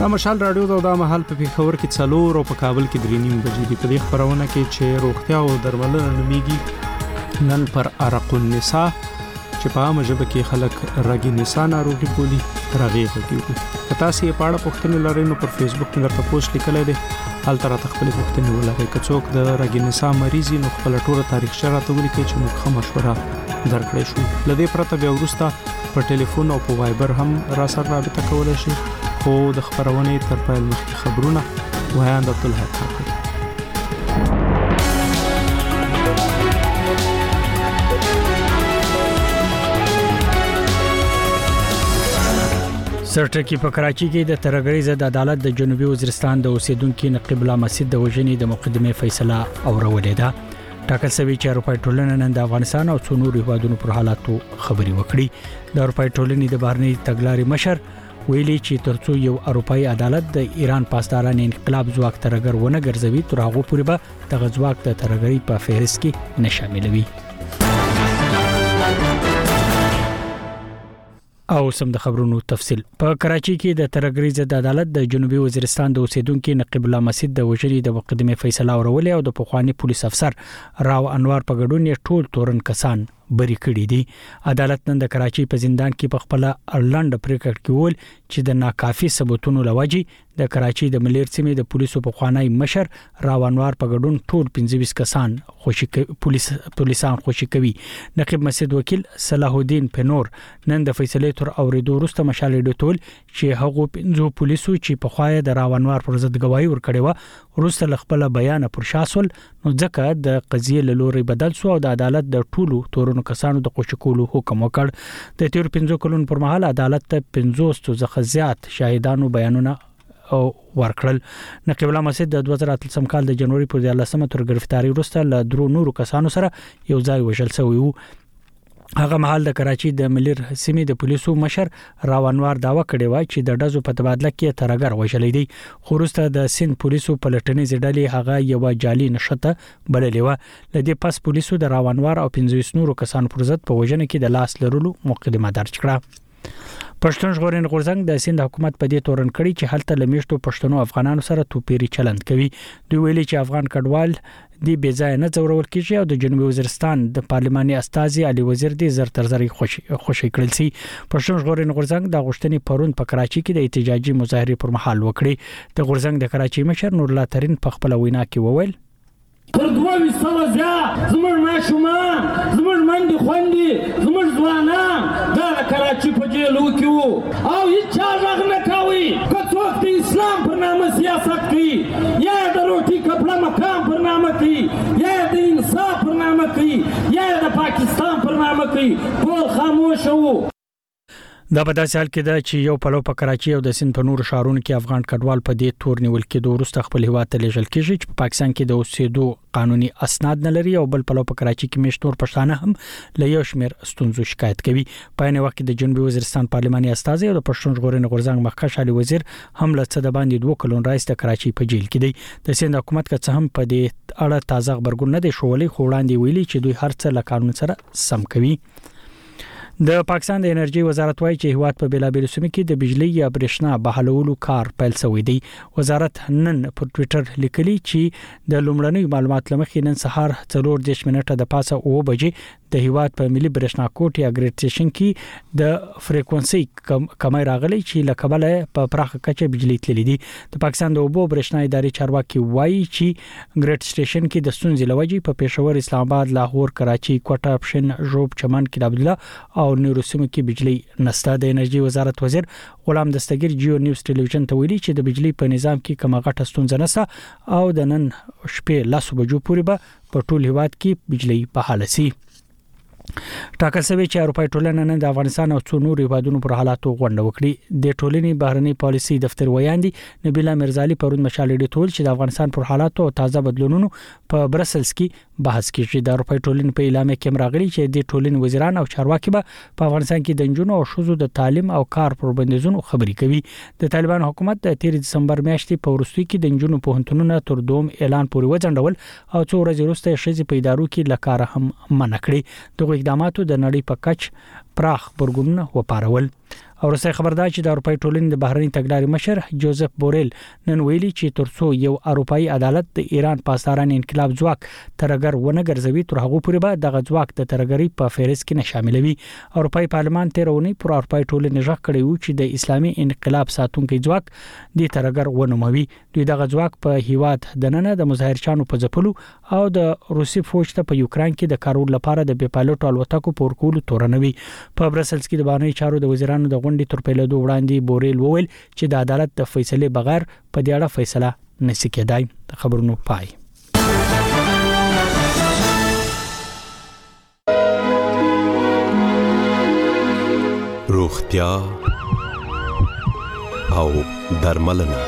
دا مشال رادیو دا مهال په پیښور کې 4 او په کابل کې 3:30 بجې د په خبرونه کې چې روغتیا او درملنه نوميږي نن پر عرق النساء چې په عامه ژبه کې خلک رګي نساء ناروغي بولي راغې کوي. تاسو یې په اړه پوښتنه لرئ نو پر فیسبوک کې درته پوسټ لیکلی دی، حال تر خپل پوښتنه ولرئ. که څوک د رګي نساء مریض نو خپل ټوله تاریخ شراته ولیکي چې موږ مشوره درکړې شو. لدې پرته بیا ورسته په ټلیفون او په وایبر هم را سره رابطه کولای شي. خو د خبرونه تر پیل مخکې خبرونه وایاند عبدالحق کاکړ. سرټکی په کراچي کې د ترګری ضد عدالت د جنوبي وزیرستان د اوسیدونکو نقیب الله مسجد د وژنې د مقدمه فیصله اورولې ده. ټاکل شوی چې اروپای ټولنه نن د افغانستان او څو نورو هیوادونو پر حالاتو خبري وکړي. د اروپای ټولنې د بهرنی تګلارې مشر ویلي چې ترڅو یو اروپאי عدالت د ایران پاسداران انقلاب ځواک ترګر ونه ګرځوي تر هغه پورې به د ځواک د ترګری په فهرست کې نه شاملوي. او سم د خبرونو تفصيل. په کراچي کې د ترګری ضد عدالت د جنوبي وزیرستان د اوسیدونکو نقیب الله مسجد د وژنې د مقدمه فیصله اورولې او د پخوانی پولیس افسر راو انوار په ګډون ټول تورن کسان بری کړی دي. عدالت نن د کراچي په زندان کې په خپل ارلند پریکړه کوي چې د ناکافي ثبوتونو لوجي د کراچي د ملیر سیمې د پولیسو په خوانی مشر راو انوار په ګډون ټول 25 کسان پولیسان خوشي کوي. نقیب مسجد وکیل صلاح الدین پنور نن د فیصله تر اوریدو وروسته مشالې ډټول چې هغه 15 پولیسو چې په خوای د راو انوار پر ضد گواهی ورکړي و وروسته خپل بیان پر شاسول نو ځکه د قضیه لوري بدل شو او د عدالت د ټولو تورونو کسانو د خوشی کولو حکم وکړ. د تیر 15 کلونو پر مهال عدالت ته 50 څخه زیات شاهدانو بیانونه او ورکړل. نقیب الله مسجد د 2008 کال د جنوري پر 13 تر گرفتاری وروسته له درو نورو کسانو سره یو ځای وژل شوی وو. هغه مهال د کراچي د ملیر سیمې د پولیسو مشر راو انوار داوا کړی و چې د ډزو په تبادله کې ترګر وژلې دي. خو وروسته د سند پولیسو پلټنې ځډلې هغه یو جعلي نشته بللې و. لدې پس پولیسو د راو انوار او 15 نورو کسانو پر ضد په وژنه کې د لاس لرلو مقدمه درج کړه. پښتون ژغورنې غورځنګ د سند حکومت په دې تورن کړی چې هلته لمیشتو پښتنو افغانانو سره توپیری چلند کوي. دوی ویلي چې افغان کډوال دی بې ځای نه ځورول کیږي او د جنوبي وزیرستان د پارلماني استازي علي وزیر دی زر تر زر خوشی کړل سي. پښتون ژغورنې غورځنګ د غوښتنې پرون په کراچي کې د احتجاجي مظاهره پر مهال وکړي. د غورځنګ د کراچي مشر نور الله ترين په خپل وینا کې وویل تر 2200 زیات زموږ ماشومان زموږ منډي خوندي زموږ ځوانان دا کراچي په جیلو کې وو او هیڅ ځاګ نه کوي. که څوک د اسلام پر نامه سیاست کوي یا د روټي کپړه مقام پر نامه کوي یا د انصاف پر نامه کوي یا د پاکستان پر نامه کوي ټول خاموش وو. دا په داسې حال کې ده چې یو پلو په کراچي او د سند په نورو ښارونو کې افغان کډوال په دې تور نیول کې د وروسته خپل هیواد ته لیږل کېږي چې په پاکستان کې د اوسېدو قانوني اسناد نه لري او بل پلو په کراچي کې مشتور پښتانه هم له یو شمېر ستونزو شکایت کوي. په عین وخت کې د جنوبي وزیرستان پارلماني استازي او د پښتون ژغورنې غورځنګ مخکښ علي وزیر هم له څه د باندې 2 کلون راځي د کراچي په جیل کې دی. د سند حکومت که څه هم په دې اړه تازه خبرګون نه دی شولې خو وړاندې ویلي چې دوی هر څه له قانون سره سم کوي. د پاکستان د انرژي وزارت وايي چې هیواد په بیلابیلو سیمو کې د بجلی یا برېښنا بحالولو کار پیل شوی دی. وزارت نن په ټوئیټر لیکلی چې د لومړنۍ معلومات لمخې نن سهار 4:10 منټه د پاسه 9 بجې د هیواد په ملي برېښنا کوټ یا ګریډ سټیشن کې د فریکوئنسي کمی راغلی چې لکبله په پراخه کچه بجلی تللی دي. د پاکستان د اوبو برېښنا ادارې چارواکي وایي چې ګریډ سټیشن کې د ستونزې لوجې په پېښور، اسلام آباد، لاهور، کراچي، کوټه، پښین، ژوب، چمن کې عبد الله او نورو سیمو کې بجلی نشته. د انرژي وزارت وزیر غلام دستگیر جیو نیوز ټلویزیون ته ویلي چې د بجلی په نظام کې کومه غټه ستونزه نشته او د نن شپې 10 بجو پورې به په ټول هیواد کې بجلی بحال شي. ټاکل شوی چې اروپای ټولنه نن د افغانستان او څو نورو هیوادونو پر حالاتو غونډه وکړي. د ټولنې بهرنی پالیسي دفتر ویاندي نبیله مرزالي پرون مشالې ډټول چې د افغانستان پر حالاتو او تازه بدلونونو په برسلز کې بحث کیږي. د اروپای ټولنې په اعلامیه کې راغلي چې د ټولنې وزیران او چارواکي به په افغانستان کې د جنونو او شوزو د تعلیم او کار پر بندیزونو خبري کوي. د طالبان حکومت د 13 دسمبر میاشتې په وروستي کې د جنونو په هنتونو تر دوم اعلان پورې وځنډول او څو ورځې وروسته شذې په ادارو کې لکاره هم منع کړې. دغه اقداماتو د نړۍ په کچ پراخ برګونونه وپارول. او رسې خبردار چې د اروپאי ټولنې د بهرنی تګلارې مشر جوزف بوریل نن ویلي چې ترڅو یو اروپאי عدالت د ایران پاسداران انقلاب ځواک ترګر ونه ګرځوي تر هغه پورې به د ځواک د ترګری په فهرست کې نه شاملوي. اروپאי پارلمان تیرونی پر اروپאי ټولنې ژغ کړی و چې د اسلامي انقلاب ساتونکو ځواک د ترګر ونوموي. دوی د ځواک په هیواد د نن د مظاهرچانو په ځپلو او د روسي فوج ته په یوکران کې د کارول لپاره د بیپایلوټ الوتکو پور کول تورنوي. په برسلز کې د بهرنی چارو د وزیرانو د غونډې تر پیلېدو وړاندې بوریل وویل چې د عدالت د فیصله بغیر په دې اړه فیصله نشي کېدای. خبرونو پای. روغتیا او درملنه.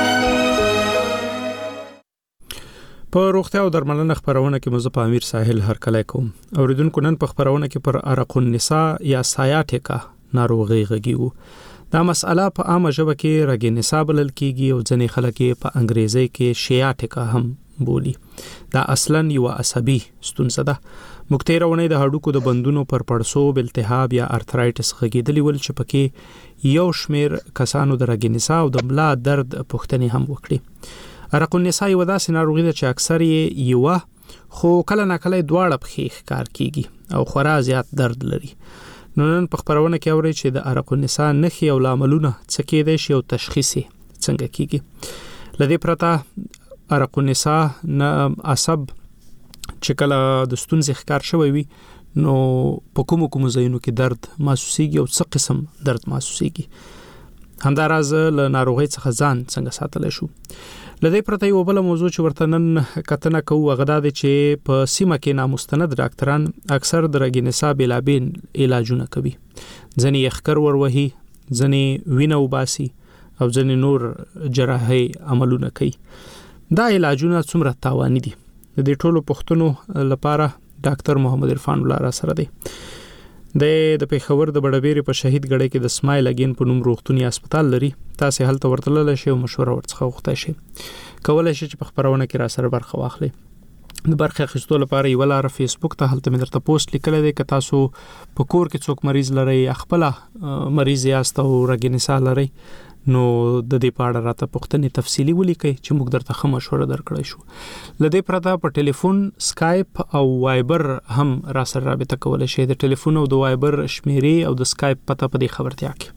په روغتیا او درملنه خبرونه کې مزه په امیر ساحل هرکلی کوم. اوریدونکو نن په خبرونه کې پر ارق النساء یا سایاټیکا ناروغي غږیو. دا مسأله په عامه ژبه کې رګ نساء بلل کیږي او ځینې خلک په انګریزي کې شیاټیکا هم بولی. دا اصلاً یو عصبي ستونزه ده. مکتیرونه د هډوکو د بندونو پر پړسوب، التهاب یا ارترایټس غږیدلی ول چې پکې یو شمیر کسانو د رګ نساء او د ملا درد پوښتنې هم وکړي. ارق النساء یو داسې ناروغي ده چې اکثر یې یو خو کله ناکله دواړه پخې ښکار کیږي او خورا زیات درد لري. نن په خبرونه کې اوري چې د ارق النساء نښې او لاملونه څه کېدای شي او تشخیص څنګه کیږي. لدې پرته ارق النساء نه عصب چې کله د ستونزې ښکار شوی وي نو په کوم ځایونو کې درد محسوسيږي او څه قسم درد محسوسيږي. همداراز له ناروغي څخه ځان څنګه ساتل شو. لدې پرته یو بل موضوع چې ورته نن کتنه کوو هغه دا چې په سیمه کې نامستند ډاکټران اکثر د رګ نساء بلابین علاجونه کوي. ځنې یخکر وروهي، ځنې وینه وباسي او ځنې نور جراحي عملونه کوي. دا علاجونه څومره تاواني دي؟ د دې ټولو پوښتنو لپاره ډاکټر محمد عرفان الله را سره دی. د پیښور د بډبېری په شهید ګړی کې د سمایل اگین په نوم روغتونی هسپتال لري. تاسو هلته ورتلل شئ او مشوره ورڅخه وغوښتئ شئ. کولای شئ چې په خبرونه کې را سره برخه واخلئ. د برخه اخیستو لپاره یو لار فیسبوک ته هلته مې درته پوسټ لیکل دی که تاسو په کور کې څوک مریض لري، خپل مریض یاست او رګ نساء لري نو د دې په اړه راته پوښتنې تفصیلی ولیکئ چې موږ درته ښه مشوره درکړی شو. لدې پرته په ټلیفون، سکایپ او وایبر هم را سره رابطه کولی شئ. د ټلیفون او د وایبر شمیرې او د سکایپ پته په دې خبرتیا کې.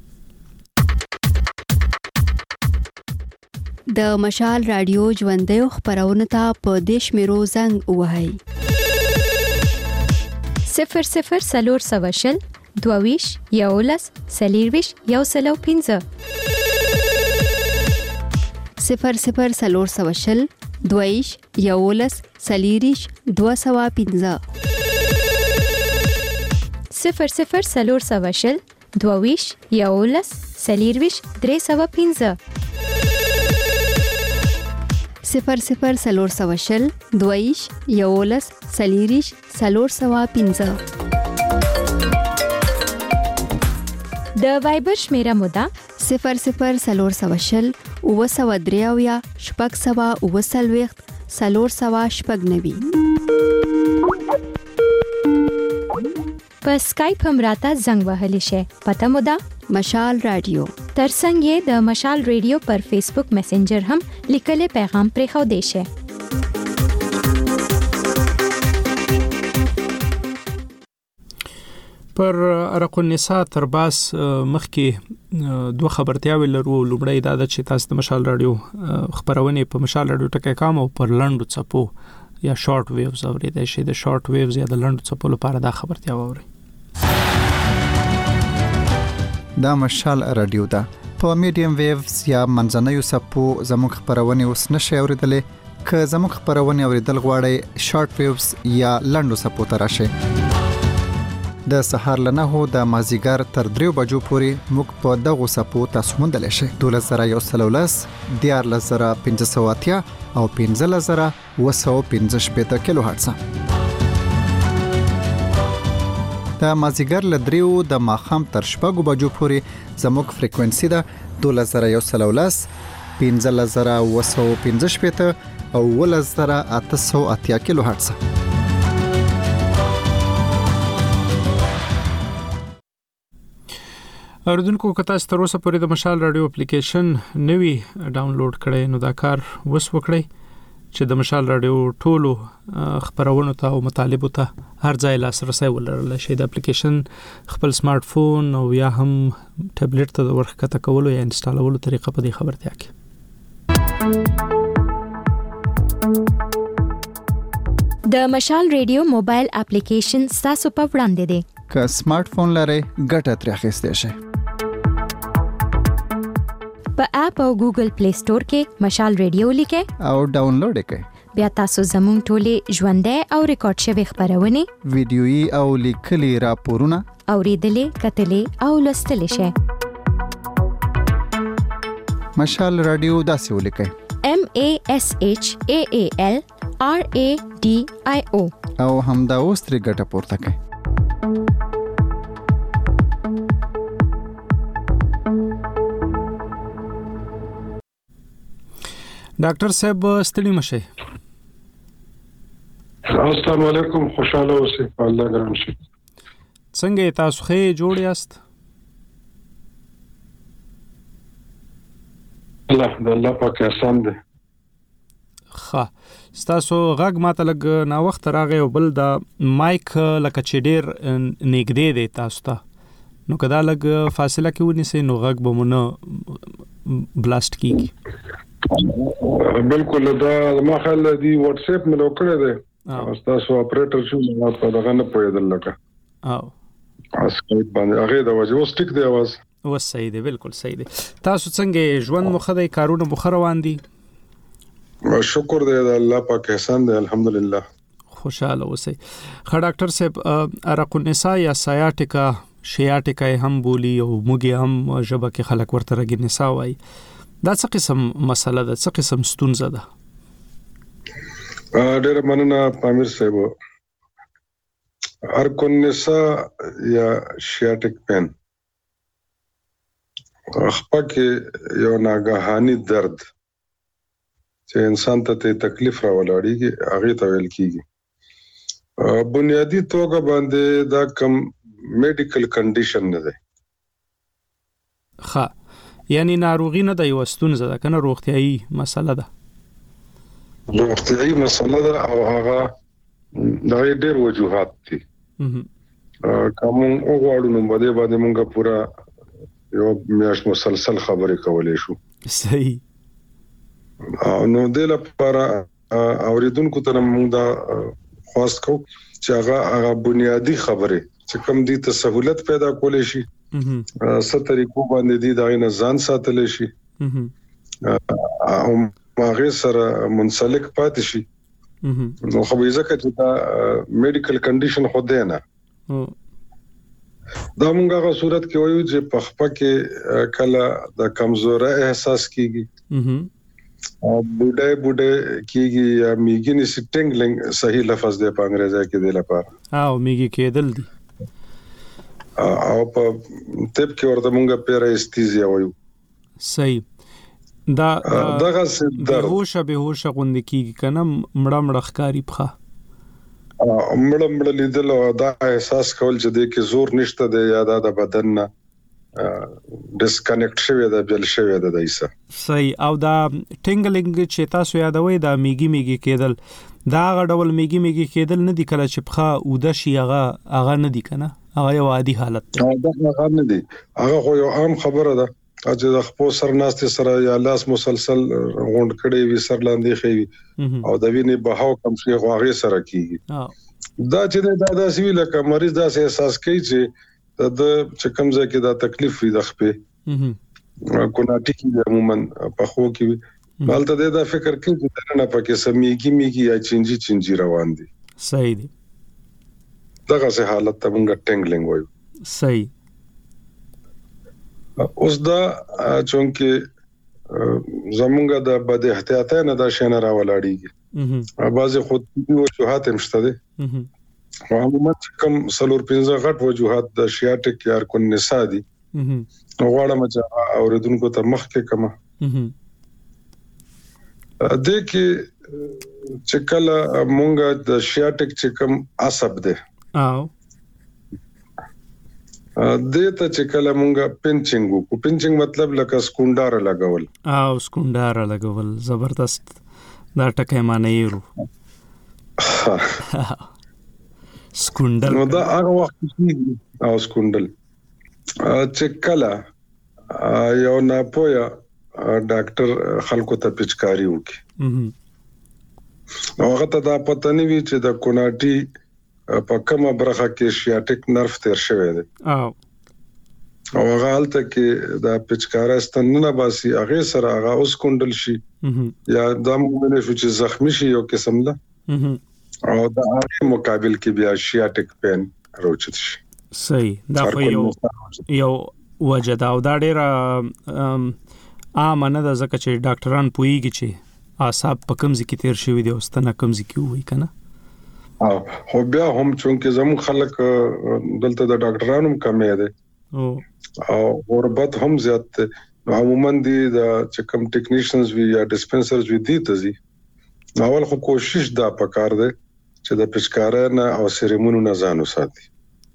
د مشال رادیو ژوندۍ خبرونه ته په دیش میرو زنګ وهاي 00 سلور سواشل دوویش یولس سلیرویش یوسلو 15 00 سلور سواشل دویش یولس سلیریش 215 00 سلور سواشل دوویش یولس سلیرویش 315 00 سلور سواشل دویش یولس سلیریش 315 د وایبر شمیره مودا 00 سلور سواشل او سو دریاویا شپږ سوا او سلويخت سلور سوا شپږ نوي. په سکایپ هم راته زنګ وهلی شي. پته مودا مشال رادیو. ترڅنګ د مشال رادیو پر فیسبوک میسنجر هم لیکل پیغام پرې خو دی شي. پر ارق النساء ترباس مخکې دوه خبرتیاوې لرو. لومړی دا ده چې تاسو د مشال رادیو خبرونه په مشال رادیو ټکی کام او پر لنډو څپو یا شارټ ویوز اوریدئ شي. د شارټ ویوز یا د لنډو څپو لپاره دا خبرتیا ووري. دا مشال رادیو ده. په میډیم ویوز یا منځنیو څپو زموږ خبرونه اوس نشي اوریدلې. که زموږ خبرونه اوریدل غواړئ شارټ ویوز یا لنډو څپو ته راشئ. د سحر لنهو د مازیګر تر 3 بجو پورې موږ په دغه صپو تاسو موندل شئ. 12113 14580 او 15215 کیلو هرتز. د مازیګر ل 3 د ماخام تر 4 بجو پورې زموږ فریکوئنسي ده 12113 15215 او 11880 کیلو هرتز. اوریدونکو کته ستاسو سره پورې د مشال رادیو اپلیکیشن نوی ډاونلوډ کړئ نو دا کار وس وکړئ چې د مشال رادیو ټولو خبرونو ته او مطالبو ته هر ځای لاسرسي ولرل شي. د اپلیکیشن خپل سمارټ فون او یا هم ټابلیټ ته ورخکته کولو یا انسټالولو طریقه په دې خبرتیا کې. د مشال رادیو موبایل اپلیکیشن تاسو په وړاندې دی. که سمارټ فون لرئ ګټه ترې اخیستئ شئ. په اپ او ګوګل پلی سٹور کې مشال رادیو لیکئ او ډاونلوډ یې کړئ. بیا تاسو زموږ ټولې ژوندۍ او ریکارډ شوی خبرونه ویډیويي او لیکلي راپورونه اوریدلې کتلې او لوستلې شئ. مشال رادیو داسې ولیکئ MASHAALRADIO او همدا اوس ترې ګټه پورته کړئ. ډاکټر صاحب ستړي مشه. السلام علیکم، خوشاله اوسئ، الله ګران شي. څنګه تاسو ښه جوړ یاست؟ الله پاک احسان دی. ښه، تاسو غږ ماته لګ نا وخت راغی او بل د مایک لکه چې ډیر نږدې دی تاسو ته، نو کدا لګ فاصله کې ونیسئ نو غږ به مونږ بلاست کیږي. بالکل، دا ما خل دی واتس اپ مې لوکړه ده، تاسو اپریټر شو ما په دغه نه پوهیدل لکه او اسکایپ باندې هغه د وجه اوس ټیک دی आवाज و صحیح دی، بالکل صحیح دی. تاسو څنګه ژوند مخدای کارونه مخروان دي؟ شکر دی الله پاک احسان دی، الحمدلله. خوشاله اوسئ. خا ډاکټر صاحب عرق النساء یا سیاټیکا شیاټیکا هم بولی او موږ هم ژبه کې خلک ورته رګ نساء وای، دا څه قسم مسله ده، څه قسم ستونزه ده؟ ډېر مننه پامیر صاحب. عرق النساء یا شیاټیک پین خپکه یو ناګهاني درد چې انسان ته تکلیف راولاړيږي هغه ته ویل کیږي. بنیادی توګه باندې دا کم میډیکل کنډیشن نه ده. ښه، یعنی ناروغي نه ده، یو ستونزه ده کنه، روغتيایي مسله ده. روغتيایي مسله ده او هغه د ډېر وجوهات دي. کوم وګړو نو باندې مونږه پورا یو میاش مسلسل خبرې کولې شو. صحیح. نو د لپاره اوریدونکو ته موږ دا خواست کوو چې هغه بنیادی خبره چې کوم دي ته سہولت پیدا کولې شي، څه طریقو باندې دي دا نه ځان ساتل شي او هغه سره منسلک پاتې شي. نو خو به ځکه چې دا میډیکل کنډیشن خو دی نه، دا موږ هغه صورت کې وایو چې په خپه کې کله د کمزوري احساس کیږي او بوډه کیږي یا میګینی سټینګلینګ، صحیح لفظ دی په انګریزي کې دی لپاره او میګی کېدل دي او په طب کې ورته موږ پیرایستیزیا وایو. صحیح. دا دغه بهوشه غوند کیږي کنه، مړه ښکاری پخه مړه لیدل او دا احساس کول چې د کې زور نشته دی یا د بدن نه ډسکنیکټ شوی دا بل شوی دا ایسه. صحیح. او دا ټینګلینګ چې تاسو یادوي دا میګي کېدل، دا غډول میګي کېدل نه دی کله چې پخه او د شي هغه نه دی کنه، هغه یو عادي حالت دی. دا هغه نه دی، هغه خو یو عام خبره ده چې د خپل سرناستي سره یا لاس مسلسل غونډ کړي وي، سر لاندې خوي او د وینې بهاو کم شي غواغي سره کیږي. دا چې دا داسې وی لکه مریض داسې احساس کوي چې د چکم ځکه دا تکلیف وي د خپې کوناټی کې عموما په خو کې مالته دا فکر کوي چې نه پکې سميږي یا چنجي روان دي. صحیح دي. دغه سه حالت ته موږ ټینګلینګ وایو. صحیح. اوس دا چونکه زمونږ د بد احتیاطه نه دا شنه راولاړيږي، بعضي خودي وجوهات هم شته دي. عموما کوم سلور 15 غټ وجوهات د شیاټیک یا عرق النساء دي. غواړم چې اوریدونکو ته مخ کې کما د کې چې کله مونږ د شیاټیک چې کوم عصب ده دته چې کله مونږه پینچینګ کو پینچینګ مطلب لکه سکونډار لګول او سکونډار لګول زبردست دا ټکه معنی یو سکونډل نو دا هغه وخت کې او سکونډل چې کله یو نه پویا ډاکټر خلکو ته پچکاری وکي هغه ته دا پته نه وی چې د کوناټي په کومه برخه کې شیاټیک نرف تیر شوی دی او هغه حالت کې دا پچکارا ستنه باسي هغه سره هغه اوس کونډل شي یا د مومنه چې زخمی شي یو قسم ده او دا هغه مقابل کې بیا شیاټیک پین راوچت شي صحیح دا یو وجه دا او دا ډیره عامه ده ځکه چې ډاکټران پوهیږي چې اعصاب په کوم ځای کې تیر شوی دی او ستنه کوم ځای کې وای کنه خو بیا هم چونکه زموږ خلک دلته د ډاکټرانو کمې ده او غربت هم زیات ده عموما دي د چې کوم ټیکنیشنز وی یا ډسپنسرز وی دي ته زی اول خو کوشش دا پکار ده چې د پچکارا نه او سریمونو نه ځان وساتي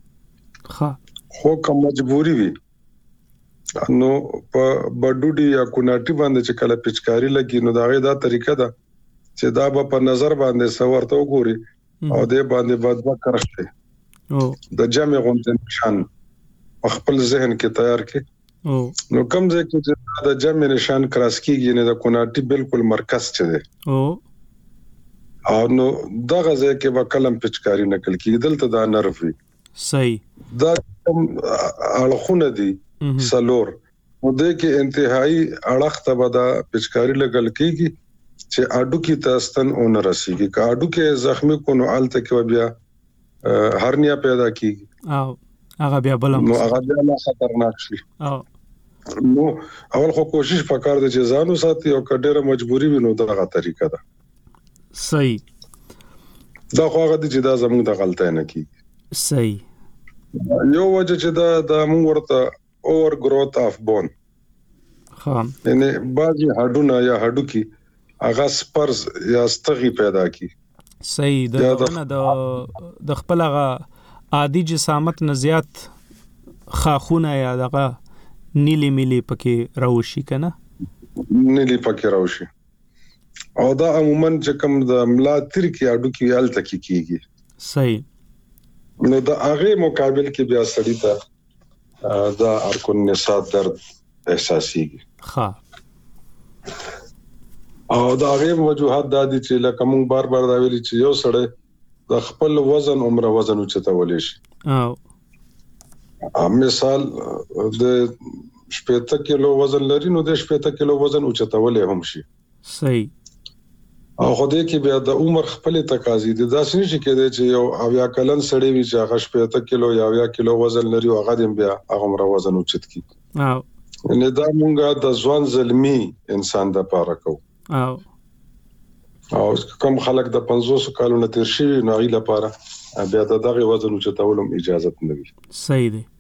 خو کوم مجبوری وي نو په بډوډي یا کوناټي باندې چې کله پچکاری لګي نو دا غي دا طریقه ده چې دا په نظر باندې سورته وګوري او دې باندې بعد وکړي د جمع غونډه نشان خپل ذهن کې تیار کړي نو کوم ځای کې د جمع نشان کراس کیږي نه د کوناټي بالکل مرکز چي دي او نو دغه ځای کې به کلم پچکاری نکل کیږي دلته دا نرف وي صحیح دا اړخونه دي سلور نو د کې انتهایی اړخ ته به دا پچکاری لګل کیږي چې اډو کې تاستن اون رسیږي کا اډو کې زخمی کو نو آلته کې بیا هرنیا پیدا کیږي او هغه بیا بلم نو هغه بیا خطرناک شي نو اول خو کوشش وکړ د ځانو ساتي او کډېره مجبوری وینو دغه طریقه ده صحیح دا خو هغه چې دا زموږ د غلطۍ نه کیږي صحیح یو وجه چې دا موږ ورته اوور گروث اف بون یعنی بعضی هډونه یا هډو کې اغه سپرز یا استغي پیدا کی صحیح د خپل هغه عادي جسامت نه زیات خاخونه یا دغه نیلی ملي پکې راوشي کنه نیلی پکې راوشي او دا عموما چې کوم د ملا تیر کې اډو کې حالت کیږي صحیح نو د هغه مقابل کې بیا سړی ته دا ارکن نساء درد احساسيږي او دا غیر وجوهات د دې چې لکه موږ بار دا ویلي چې یو سړی د خپل وزن عمره وزن اوچتولې شي مثال د 70 کیلو وزن لري نو د 70 کیلو وزن اوچتولې هم شي صحیح او خو دې کې بیا د عمر خپل تقاضي دي دا څنګه چې کېږي چې یو اویا کلن سړی وي چې هغه 70 کیلو یا 80 کیلو وزن لري او هغه بیا هغه عمره وزن اوچت کی نه دا مونږه د ځوان زلمی انسان د پاره کو او کوم خلک د 500 کالو نه تیر شي نو غي لپاره بیا دغه وزن او چتاولم اجازه نه وي صحیح دی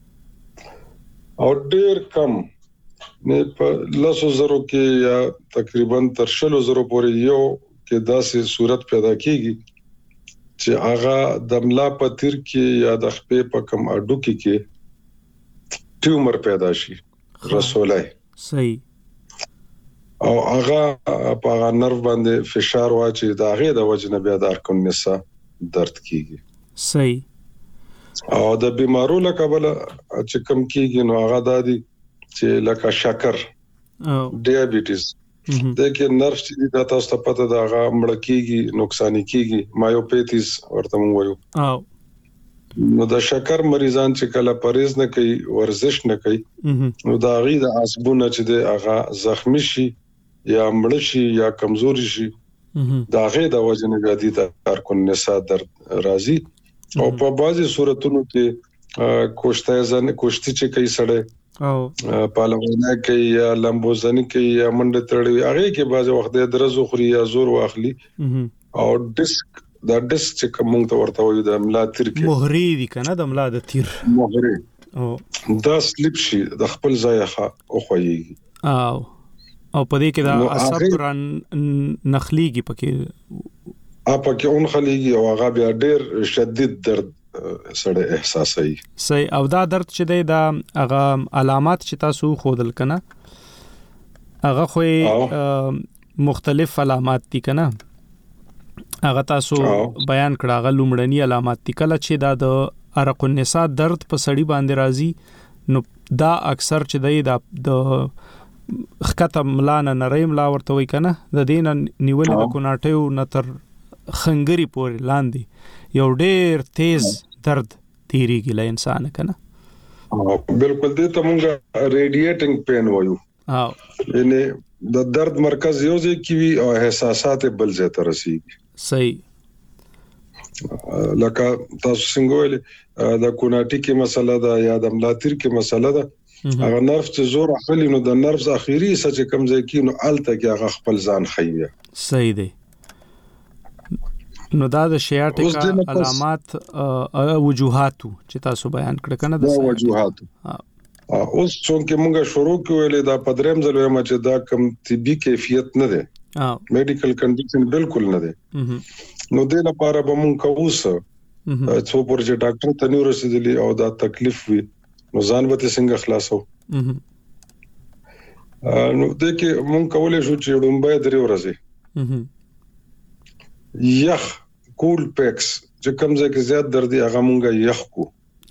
او ډیر کم نه په 100,000 کې یا تقریبا تر 100,000 پورې یو کې داسې صورت پیدا کیږي چې هغه د ملا پتیر کې یا د خپې په کم اډو کې ټیومر پیدا شي رسولای صحیح او هغه په نرو باندې فشار واچي دا هغه د وجنه بیا د ارکن نساء درد کیږي صحیح او د بیمارو له کبله چې کم کیږي نو هغه دادي چې لکه شکر ډیابټیز د کې نرف چې د تاسو ته پته دا هغه مړ کیږي نقصان کیږي مایوپیتیز ورته مونږ وایو نو د شکر مریضان چې کله پرهیز نه کوي ورزش نه کوي نو دا غي د عصبونه چې د هغه زخمی شي یا مړ شي یا کمزوري شي دا غي د وزن غدي د ارکن نساء درد راځي او په بعضي صورتونو کې کوشتي چې کوي سړی او پالونه کوي یا لمبوزنی کوي یا منډه تړي هغه کې بعضي وخت د درزو خوري یا زور واخلي او ډیسک دا ډیسک چې کوم ته ورته وي د ملا تیر کې مهري دي کنه د ملا د تیر مهري او دا سلیپ شي د خپل ځای ښه او خوېږي او په دې کې دا عصب ران نخليږي پکې اپا کې اون خليږي او هغه بیا ډېر شدید درد سره احساسي. صحیح. او دا درد چې دی دا هغه علامات چې تاسو خودل کنه هغه خو مختلف علامات دي کنه هغه تاسو بیان کړه. هغه لومړني علامات دي کله چې دا د عرق النساء درد په سړی باندې راځي نو دا اکثر چې دی دا د خکته ملانه نری ملا ورته وای کنه د دین نیولې د کوناټیو نتر خنګری پورې لاندې یو ډېر تیز درد تیریږي له انسان کنه. بالکل دې ته مونږه ریډیټینګ پین وایو. یعنی د درد مرکز یو ځای کې وي او احساسات بل ځای ته رسیږي. صحیح. لکه تاسو څنګه ویل د کوناټي کې مسله ده یا د ملاتیر کې مسله ده هغه نرف چې زور اخلي نو د نرف اخیری څه چې کم ځای کې نو الته کې هغه خپل ځان خیوي. صحیح دی. نو دا د شیاټیکا علامات وجوهاتو چې تاسو بیان کړ کنه د وجوهاتو. اوس څنګه موږ شروع کولې دا پدریم ځل وایم چې دا کم طبي کیفیت نه ده. میډیکل کنډیشن بالکل نه ده. نو د لپاره به موږ کووسه څو پرځه ډاکټر ته نو رسیدلی او دا تکلیف وي نو ځان به څنګه خلاصو. نو د کې موږ کولې شو چې ډومبه درې ورځې یخ کول پیکس چې کوم ځای کې زیات درد دی هغه مونږه یخ کو.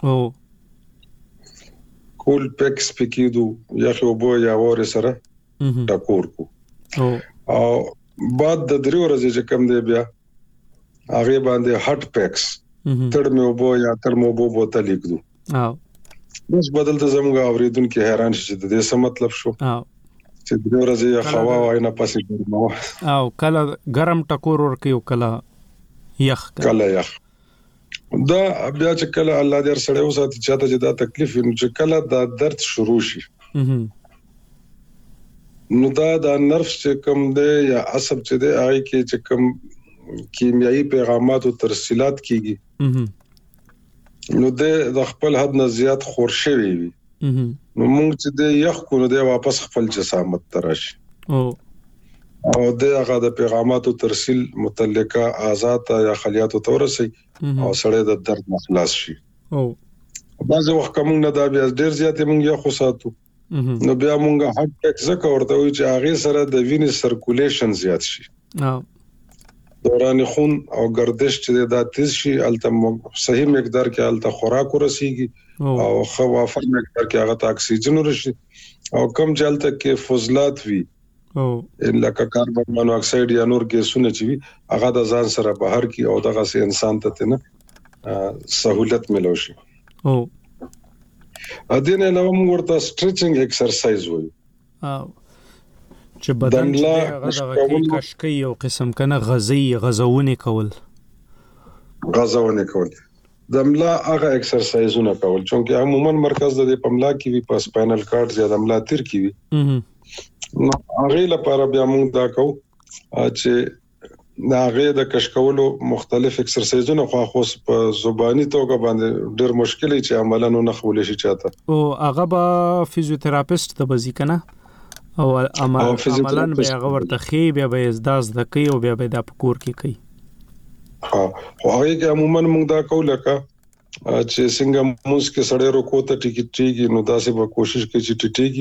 کول پیکس پکېدو یخ وبو یا ور سره ټکور کو. او بعد د درې ورځې چې کوم دی بیا هغه باندې هټ پیکس تړمه وبو یا ترمو وبو بوتل لیکدو. اوس بدل ته زموږ اوریدونکو حیران شي چې د دې څه مطلب شو. چې د ورځې هوا وای نه پاسې ګرمو او کله ګرم ټکور ورکی او کله یخ دا بیا چې کله الله دې سره وساتي چې دا تکلیف چې کله دا درد شروع شي نو دا د نرف چې کوم دی یا عصب چې دی هغه کې چې کوم کیمیاوي پیغامات او ترسیلات کیږي نو د خپل حد نه زیات خورشوي وي نو موږ چې د یخ کو نو د واپس خپل جسامت تراشي او د هغه د پیغاماتو ترسیل متعلقه آزاد یا خلیاتو تورسي او سړی د درد مخلاص شي. بعض وخت کوم نه دا بیا ډیر زیات موږ یو خو ساتو نو بیا موږ هټ ټیک زکه ورته وي چې هغه سره د وینې سرکولیشن زیات شي دوران خون او گردش چې دا تیز شي الته صحیح مقدار کې الته خوراک ورسیږي او خوافر مقدار کې هغه ته اکسیجن ورشي او کم جلته کې فضلات وي ان لکه کاربن مونو اکساید یا نور ګیسونه چې وي هغه د ځان سره بهر کی او دغه سي انسان ته نه سہولت ملو شي. ا دې نه نو موږ ورته سټریچینګ ایکسرسایز وایو چې بدن چې هغه د کشکې یو قسم کنه غزونه کول د ملا هغه ایکسرسایزونه کول چې عموما مرکز د پملا کې وي په سپاینل کارډ یا د ملا تیر کې وي نو هغه لپاره بیا موږ دا کوو چې هغه د کشکولو مختلف ایکسرسایزونه خو په زبانی توګه باندې ډېر مشکل چې عملاً نه خولې شي چاته او هغه به فزیوتراپیست ته بزی کنه او عملاً به هغه ورته خي بیا به ازداز د کوي او بیا به د پکور کې کوي. خو هغه کې عموما موږ دا کوو لکه چې څنګه موږ کې سړی روکو ته ټیکټيږي نو داسې به کوشش کوي چې ټیټيږي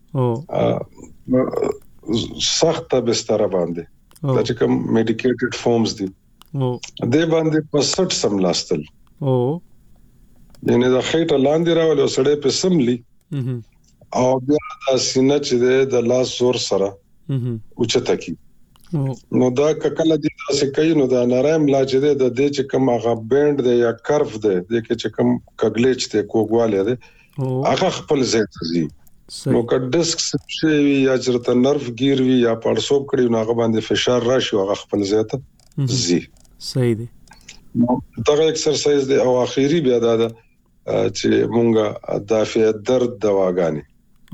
سخت بستر باندې دا چې کوم میډیکیټډ فارمز دي دې باندې په 60 سملاستل یعنی دا خېټه لاندې راول او سړی په سملی او بیا د سینې چې د لاس زور سره اوچته کی نو دا کله دې تاسو کوي نو دا نرایم لا چې د دې چې کوم هغه بند دی یا کرف دی د کې چې کوم کګلیچ ته کوګواله دی هغه خپل ځای ته ځي نو که ډیسک شي یا چرته نرف گیر وي یا پړسوب کړي نو هغه باندې فشار راشي هغه خپل ځای ته ځي. صحیح دی. دا ایکسرسایز دی او اخیری بیا دا چې مونږه دافع درد دواګانی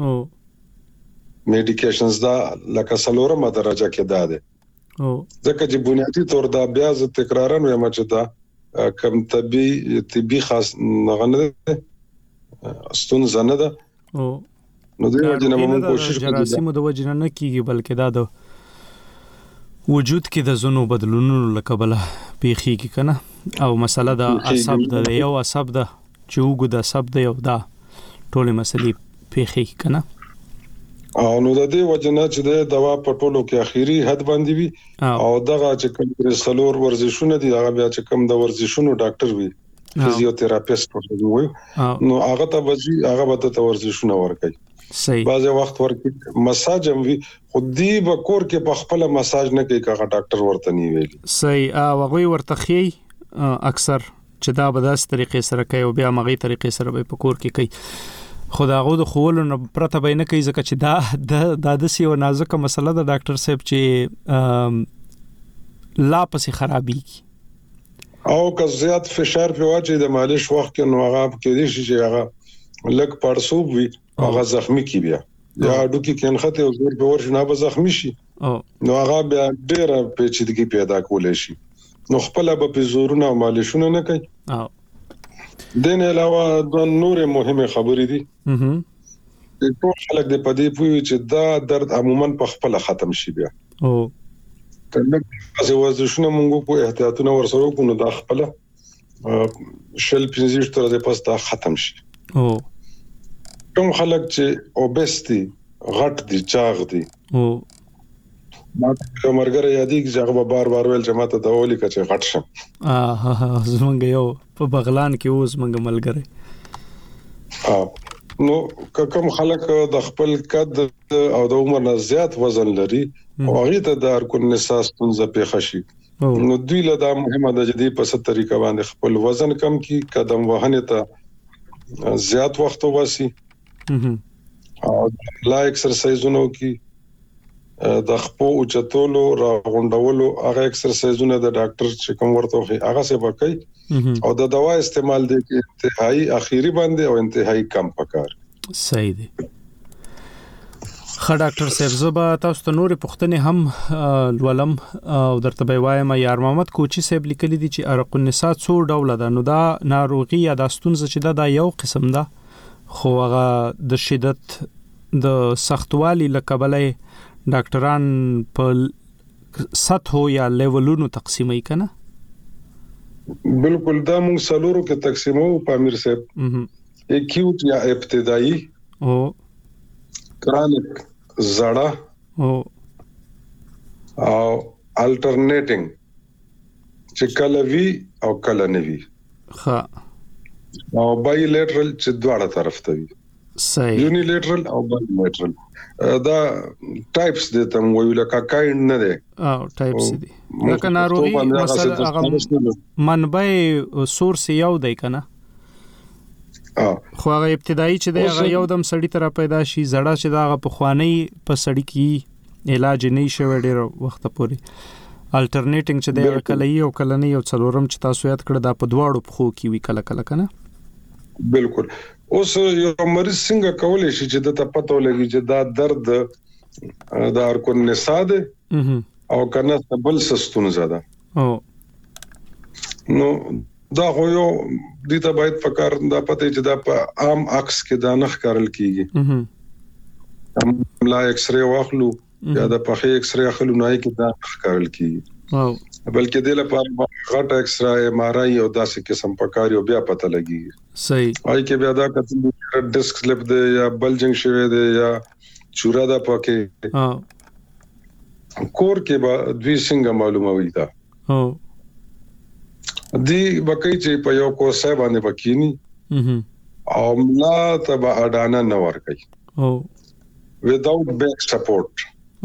میډیکیشنز دا لکه سلورمه درجه کې دا ده ځکه چې بنیادی طور دا بیا ز تکرارن وایم چې دا کم طبي خاص نه نه استون زنه ده نو دوی وجنه موږ کوشش کوو جراثیم د وجنه نه کیږي بلکې دا د وجود کې د زونو بدلونونو لکه بل پیخیږي کنه او مسله د عصب د یو عصب د چوغو د عصب د یو دا ټول مسلې پیخیږي کنه او نو د دې وجنه چې د دوا په ټولو کې اخیری حد باندې وي او دغه چې کوم سلور ورزشونه دي هغه بیا چې کوم د ورزشونو ډاکټر وي فزیوتراپیست وي نو هغه ته وځي هغه به ته ورزشونه ورکوي صحیح بعض وخت ورکوي مساج هم وي خو دی به کور کې په خپل مساج نه کوي هغه ډاکټر ورته نی ویلي صحیح او هغه ورته خي اکثر چې دا به داس طریقې سره کوي او بیا مغي طریقې سره به په کور کې کوي خداغو د خولو نه پرته به نه کوي ځکه چې دا د سی او نازکه مسله د ډاکټر صاحب چې لا پسې خرابېږي او که زیات فشار په واچي د مالش وخت کې نو هغه کې دي چې هغه لک پړسوب وي هغه زخمی کی بیا یا اډو کې کنخته او زور په ورشنه به زخمی شي نو هغه بیا ډېر پیچیدګي پیدا کولای شي نو خپل به زورونه او مالشونه نه کوي دین علاوه د نور مهمه خبرې دي ټول خلک د پدې پوي چې دا درد عموما په خپل ختم شي بیا او کله چې ورزشونه مونږ کو احتیاطونه ورسره کو نو دا خپل شل پنځه تر دې پس دا ختم شي او کوم خلک چې اوبستي غټ دي چاغ دي او ما ته مرګره یادې چې هغه بار ویل چې ماته د اولي کچې غټ شم زمونږ یو په بغلان کې اوس مونږ ملګری نو کوم خلک د خپل قد او د عمر نه زیات وزن لري او هغه ته د ارکن نساس تنځ په خشي نو دوی له دا مهمه د جدي په ست طریقه باندې خپل وزن کم کی قدم وهنه ته زیات وخت واسي او لا ایکسرسایزونو کی د خپو او چتولو را غونډولو هغه ایکسرسایزونه د ډاکټر چې کوم ورته وي هغه څه وکړي او د دوا استعمال د انتهایی اخیری باندې او انتهایی کم پکار صحیح دی خا ډاکټر صاحب زبا تاسو ته نور پوښتنه هم ولم او درته به وایم یار محمد کوچی صاحب لیکلی دي چې ارق النساء څو ډول ده نو دا ناروغي یا د ستونزه چې دا یو قسم ده خو هغه د شدت د سختوالي لکبلې ډاکټران په سطحو یا لیولونو تقسیمای کنه بالکل دا موږ سلورو کې تقسیمو په امیر صاحب اکیوټ یا ابتدایي او کرونیک زړه او الټرنیټینګ چې کله وی او کله نه وی ها او بایلیټرل چې دواړه طرف ته وي صحیح یونیلیټرل او بایلیټرل دا ټایپس دي ته ویل لکه کایند نه دي او ټایپس دي لکه ناروغي مثلا هغه منبع سورس یو دی کنه خو هغه ابتدایي چې دی هغه یو دم سړی تر پیدا شي زړه چې دا هغه په خوانی په سړی کې علاج نه شي ډیر وخت پورې الټرنیټینګ چې دی کله یو کله نه یو څلورم چې تاسو یاد کړی دا په دواړو په خو کې وی کله کله کنه بالکل اوس یو مریض څنګه کولای شي چې د پته ولګي چې دا درد د ارکن نساء ده او کنه بل سستون زده او نو دا خو یو د ته باید فکر دا پته چې دا په عام عکس کې دا نخ کارل کیږي لا ایکس ری واخلو یا د پخې ایکس ری اخلو نه کې دا نخ کارل کیږي او بلکې د لپاره غټ ایکس ری ام ار آی او داسې قسم پکاري او بیا پته لګي صحیح آی کې بیا دا کتل ډیسک سلپ دی یا بلجنګ شوی دی یا چورا دا پکې کور کې به دوی څنګه معلومه وي دا او دی بکې چې په یو کوسه باندې بکینی او ملا تبع اډانا نه ور کوي او without back support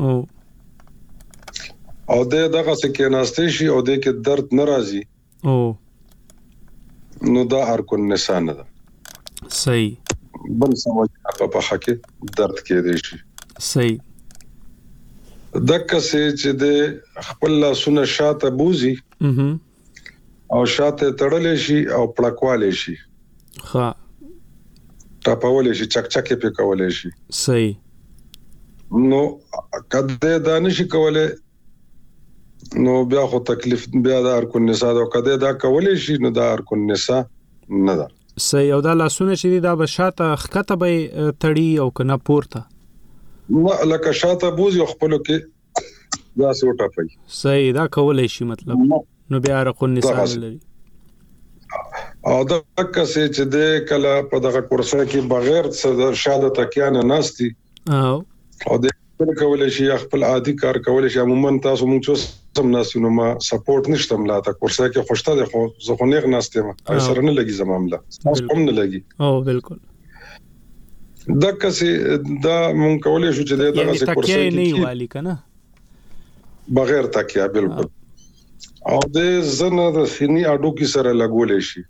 او دغه څه ناشته شي او د کې درد ناراضي او نو دا ارکن نساء نه ده صحیح بل سمجه په حق درد کې دي شي صحیح دغه څه چې د خپل لاسونه شاته بوزي او شاته تړلې شي او پړکوالې شي ها ټاپولې شي چکچکې په کولې شي صحیح نو کده دانش کوله نو بیا خو تکلیف بیا د ارکن نساء او کده دا کولې شي نو د ارکن نساء نه ده صحیح او دا لاسونه چې دا بشاته خکته به تړي او کنه پورته نو لکه شاته بوز یو خپل کې دا سوټه پي صحیح دا کولې شي مطلب نو بیا عرق النساء لري او دا کسې چې د کله په دغه کورسه کې بغیر څه شاده تکیا نه ناشتي او د کولای شي خپل عادي کار کولای شي. عموما تاسو موږ سم ناسینو ما سپورټ نشته ملا تا کورسه کې خوشته ده خو زه خو نه ناشته ما سره نه لګي زمامله تاسو هم نه لګي. بالکل دا کسې دا مونږ کولای شو چې دغه څه کورسه کې نه والی کنه بغیر تکیا بالکل او د زنه د سینې اډو کې سره لګولې شي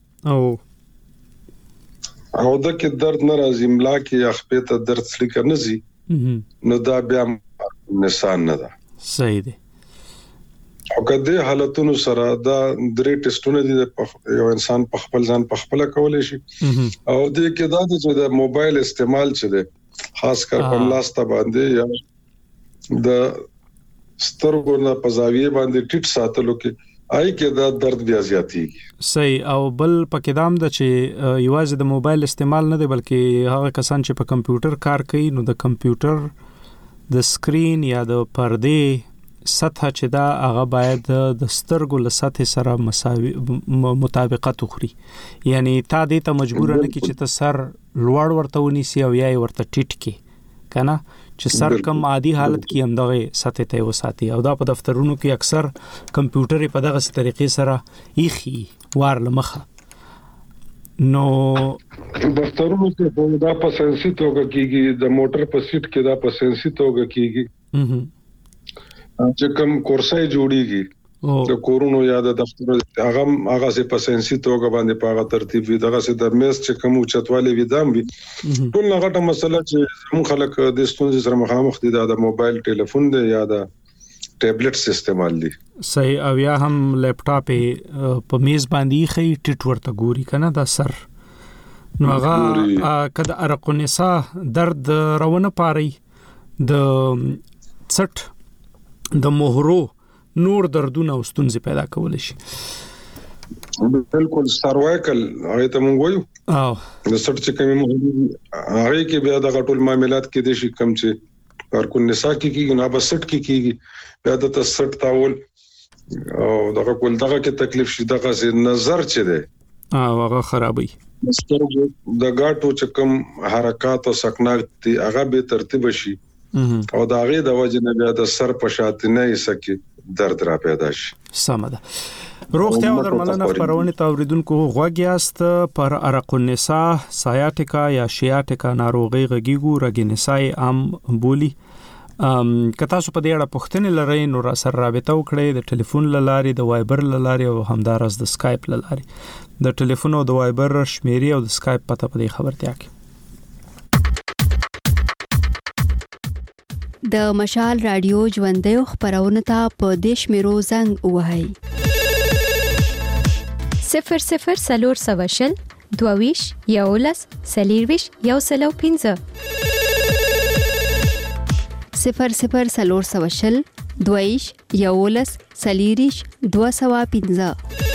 او دا کې درد نه راځي ملا کې خپې ته درد سلیکه نه زی نو دا بیا نشان نه ده. صحیح دی. او کله حالتونو سره دا درې ټیسټونه دي یو انسان په خپل ځان په خپل کولای شي او د کې دا چې د موبایل استعمال چي دي خاص کر په لاسته باندې یا د سترګو نه په زاویه باندې ټیټ ساتلو کې آی کې دا درد بیا زیاتیږي. صحیح. او بل پکې دام د چې یوازې د موبایل استعمال نه دی بلکې هغه کسان چې په کمپیوټر کار کوي نو د کمپیوټر د سکرین یا د پردې سطح چې دا هغه باید د سترګو له سطح سره مساوي مطابقت وخوري. یعنی تا دې ته مجبور نه کی چې ته سر لوړ ورته ونیسي او یا ورته ټیټ کی کنه چې سر کم عادي حالت کې هم دغه سطح ته وساتي. او دا په دفترونو کې اکثر کمپیوټر په دغه طریقې سره ایخي وار لمخه نو دفترونو کې دا په سنسي توګه کېږي د موټر په سیټ کې دا په سنسي توګه کېږي چې کوم کورسای جوړیږي د کورونو یا د دفتر هغه سه په سنسي توګه باندې په هغه ترتیب وي دغه سه د میس چې کوم چتوالي وي دام وي ټول هغه مسله چې موږ خلک د ستونزې سره مخامخ دي د موبایل ټلیفون دی یا د ټابلیټ استعمال دي. صحیح. او یا هم لپټاپ په میز باندې خي ټیټ ورته ګوري کنه دا سر نو هغه کله عرق النساء درد روانه پاري د څټ د مهرو نور دردونه او ستونزې پیدا کول شي. بالکل سروایکل هغه ته مونږ وایو د سټ چې کومه هغه کې بیا د غټول معاملات کې د شي کم چې عرق النساء کې کېږي نه بس سټ کې کېږي بیا د سټ تاول او دغه کول دغه کې تکلیف شي دغه سي نظر چي دي هغه خرابي د غاټو چې کوم حرکات او سکنات دي هغه به ترتیب شي او دا غي د وجه نه بیا د سر په شاته نه سکه درد را پیدا شي. سمه ده. روغتیا او درملنه خبرونه توریدونکو غوږیاست پر عرق النساء سایاټیکا یا شیاټیکا ناروغي غږیګو رګنسای عام بولی که تاسو په دې اړه پوښتنه لرئ نو را سره رابطه وکړئ د ټلیفون لارې د وایبر لارې او همدارس د سکایپ لارې د ټلیفون او د وایبر شمیرې او د سکایپ پته په دې خبرتیا کې د مشال رادیو ژوندۍ خبرونه ته په دیش میرو زنګ وهاي 00 سلور سواشل دوويش یولس سلیرويش یو سلو 15 00 سلور سواشل دوويش یولس سلیریش 215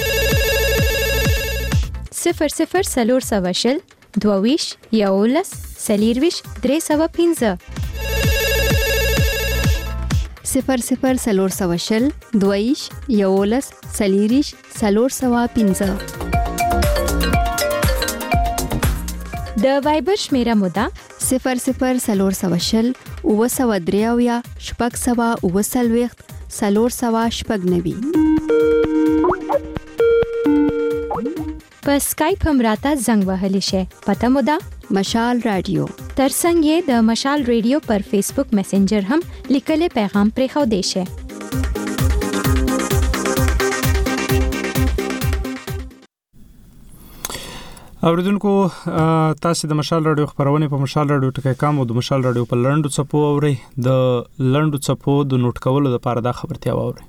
00 سلور سواشل دوويش یولس سلیرويش 315 00 سلور سواشل دویش یولس سلیریش سلور سوا 15 د وایبر شمیره مودا 00 سلور سواشل او سوا دریاویا شپږ سوا او سلويخت سلور سوا شپږ نوي په سکایپ هم راته زنګ وهلی شي پته مودا مشال رادیو ترڅنګ یې د مشال ریډیو پر فیسبوک میسنجر هم لیکلې پیغام پرې خو دی شي. اوریدونکو تاسو د مشال رادیو خبرونه په مشال رادیو ټکی کام او د مشال رادیو په لندو چپو اوري د لندو چپو د نوٹ کولو لپاره دا خبرتیا اوري.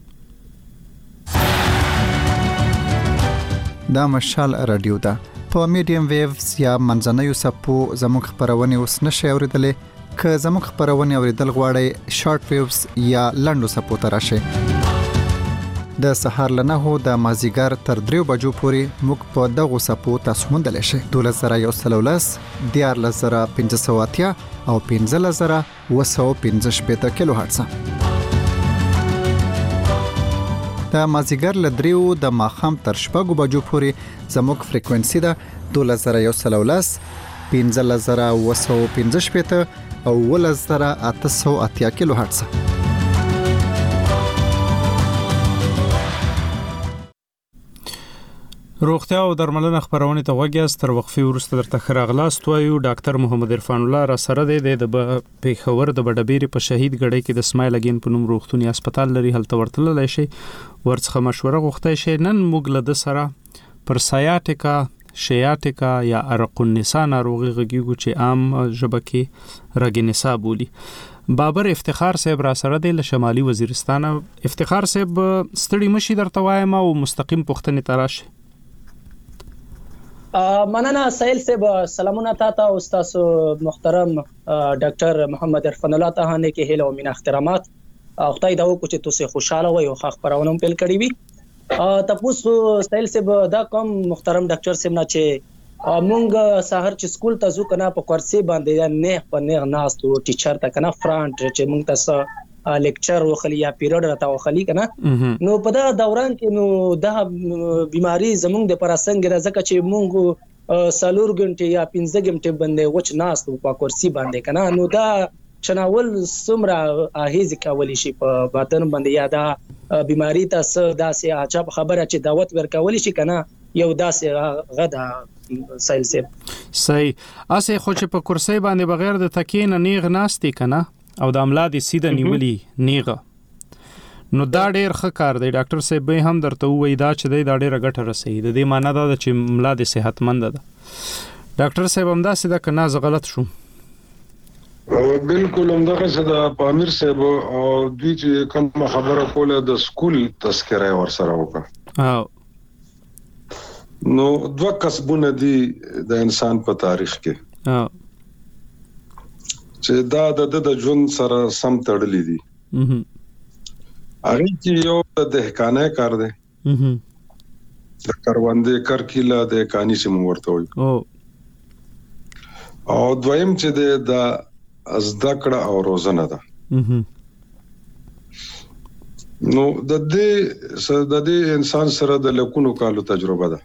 دا مشال رادیو دا په میډیم ویوز یا منځنوي سپو زموږ خبرونه اوس نشي اوریدلې که زموږ خبرونه اوریدل غواړئ شارټ ویوز یا لندو سپو تراشه د سحر لنهو د مازیګر تر 3 بجو پورې موږ په دغه سپو تاسو موندل شي 2113 14580 او 15015 کیلو هرتز د مازیګر ل 3 د ماخام تر 6 بجو پورې زموږ فریکوئنسي ده 2113 15915 او 11880 کیلو هرتز. روغتیا او درملنه خبرونه ته وګیاست. تر وقفې وروسته درته خراغلاست وایو. ډاکټر محمد عرفان الله را سره دی د پیښور د بډبېری په شهید ګړۍ کې د اسماعیل اگین په نوم روغتونی هسپتال لري. هلته ورتللی شي ورڅخه مشوره غوښتای شي. نن موږ له د سره پر سیاټیکا شیاټیکا یا عرق النساء ناروغي غږیږو چې عام ژبه کې رګ نساء بولی. بابر افتخار صاحب را سره دی له شمالي وزیرستان. افتخار صاحب ستړي مشي درته وایم او مستقیم پوښتنې تراشه. مننه سهیل صاحب. سلامونه تاسو او تاسو محترم ډاکټر محمد عرفان الله ته نه کې هیله او مینا احترامات. خدای دا وکړي چې تاسو خوشاله وي او خبرونه پیل کړی وي. تاسو سهیل صاحب دا کوم محترم ډاکټر صاحب نه چې مونږ سحر چې سکول ته ځو کنه په کورسي باندې نه په نه ناستو ټیچر ته کنه فرانټ چې مونږ تاسو لیکچر وخلی یا پیریډ راته وخلی کنه نو په دا دوران کې نو دا بیماری زمونږ د پراسنګ راځکه چې مونږ 4 غنټه یا 15 غنټه باندې وچ ناستو په کورسي باندې کنه نو دا چناول سمرا هیڅ کولی شي په باطن باندې یا دا بیماری تاسو داسې عجب خبره چې دعوت ورکول شي کنه یو داسې غدا سایل سیب صحیح. اسه خو چې په کورسي باندې بغیر د تکین نیغ ناستي کنه او د عمله د سیده نیولي نیغه نو دا ډېر ښه کار دی. ډاکټر صاحب به هم درته وایي دا چې دا ډېر غټه رسي د دې معنی دا چې عمله د صحتمند ده. ډاکټر صاحب هم دا سیده کنه ز غلط شو. بالکل همدغه څه د پامیر صاحب او دوی چې کوم خبره کوله د سکول تذکره ورسره وکړه. نو دوه کسبونه دي د انسان په تاریخ کې چې دا د ژوند سره سم تړلې دي. هغه چې یو د دهقانه کار دی د کاروانده کرکیلا د کانی چې مو ورته وي او دویم چې د ازدکړه او روزنه ده. نو د دې انسان سره د لکونو کالو تجربه ده.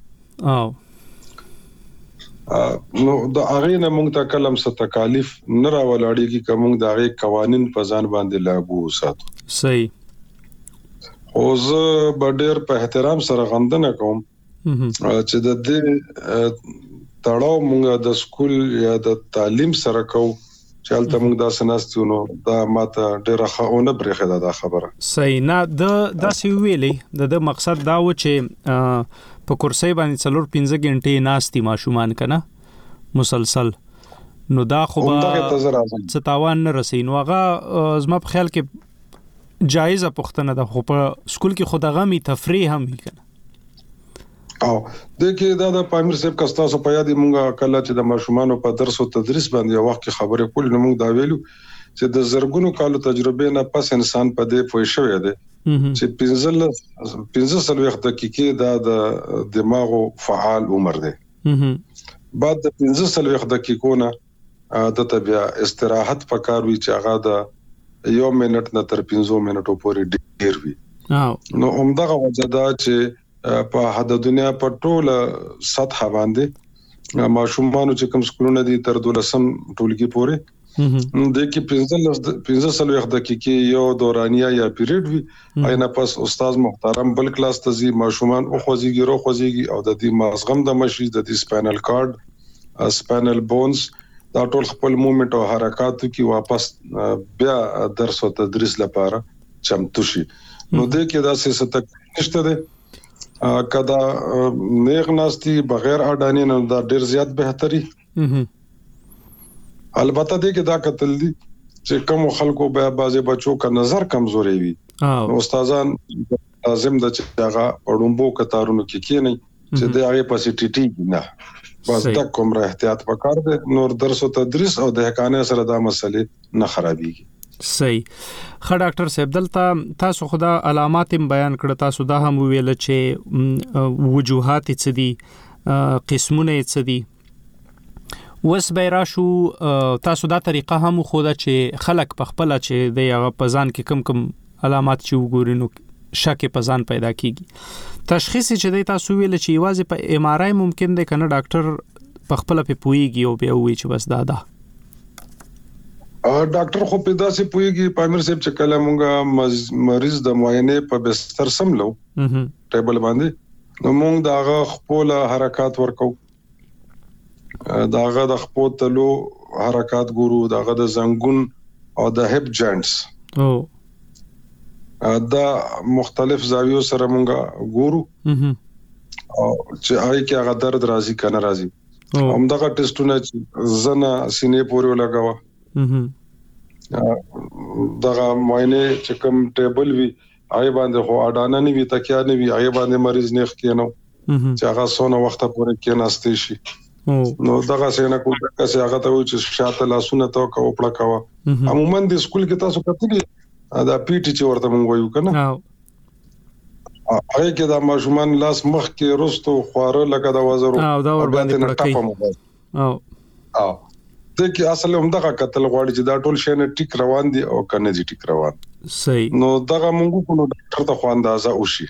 نو د هغه نه موږ ته کلم څه تکالیف نه راولاړيږي کوم د هغه قوانين په ځان باندې لاګو وساتو. صحیح. او زه ډېر په احترام سره غندنه کوم چې د دې تړاو موږ د سکول یا د تعلیم سره کوو چې البته موږ دا سناستونو دا ماته ډېر ښهونه برخه ده دا خبره. صحیح. نه دا سی ویلې د مقصد دا و چې په کورسي باندې 4-15 غنټې ناستي ماشومان کنه مسلسل نو دا خو به ستاوان نه رسي. نو هغه زما په خیال کې جایزه پوښتنه ده خو په سکول کې خود غمی تفریح هم وی کنه. او دغه دا پامیر صاحب کستا سو په یاد مونږه کله چې د ماشومانو په درس او تدریس باندې وخت کې خبرې کول نو مونږ دا ویلو چې د زرګونو کالو تجربه نه پس انسان په دې پوه شوی دی چې 15 دقیقې د دماغ فعال عمر دی. بعد د 15 دقیقو نه د طبيعه استراحت پکار وی چې هغه د 1 منټ نه تر 15 منټو پورې ډیر وي. نو همدغه وجه دا چې په حد دنیا په ټوله سطح باندې ماشومان چې کوم سکولونه دي تر 12 ټولګي پورې د کې 15 دقیقې یو دورانیه یا پیریډ وي. اینه پس استاد محترم بل کلاس ته زی ماشومان او خوځيږي رو خوځيږي او د دې مازغم د مشي د دې سپاینل کارډ سپاینل بونز دا ټول خپل موومېنټ او حرکاتو کې واپس بیا درس او تدریس لپاره چمتو شي. نو د کې دا څه تک نشته ده کدا نیغ ناستی بغیر اډانی نه دا ډیر زیات بهتري. البته دې کې دا قتل دي چې کوم خلکو به بعضي بچو کا نظر کمزوري وي استادان لازم د چاغه اړومبو کتارونو کې کېنه چې د هغه پاسټیټي نه بس د کوم احتیاط وکړ د نور درس او تدریس او د حقانه سره دا مسلې نه خرابيږي. صحیح. خا ډاکټر صاحب دلته تاسو خدا علامات بیان کړ تاسو دا هم ویل چې وجوهات څه دي قسمونه څه دي وس بیراشو تاسو دا طریقه هم خو دا چې خلک په خپل چې د پزان کې کم علامات چې وګورینو شک په ځان پیدا کیږي تشخیص چې د تاسو ویل چې یوازې په ام ار آی ممکن دی کنه ډاکټر په خپل په پويږي او بیا وی چې بس دا ډاکټر خو په داسې پويږي پامیر صاحب چې کله مونږه مریض د معاینه په بستر سملو ټیبل باندې نو مونږ داغه خپل حرکت ورکو داغه د خپل تلو حرکت ګورو داغه د زنګون او د هپ جوائنټس دا مختلف زاویو سره مونږه ګورو او چې آی کې هغه درد راځي کنه راځي همدغه ټیسټونه زنه سینې پورې لګاوه دغه معاینه چې کوم ټیبل وی هغه باندې خو اډانه نه وی تکیا نه وی هغه باندې مریض نه کېنو چې هغه سونه وخت پورې کېناستې شي نو دغه څنګه کوم څه هغه ته چې شاته لاسونه تو کو پړه کاوه عموما د سکول کې تاسو کتلی دا پی ټی چې ورته مونږ وایو کنه هغه کې دا ماشومان لاس مخ کې رستو خواره لکه دا وزرو او دا ور باندې پړکې او د کې اصل هم دغه قتل غواړي چې دا ټول شی نه ټیک روان دي او کنه دي ټیک روان صحیح نو دغه مونږ کو ډاکټر ته خو اندازه وشي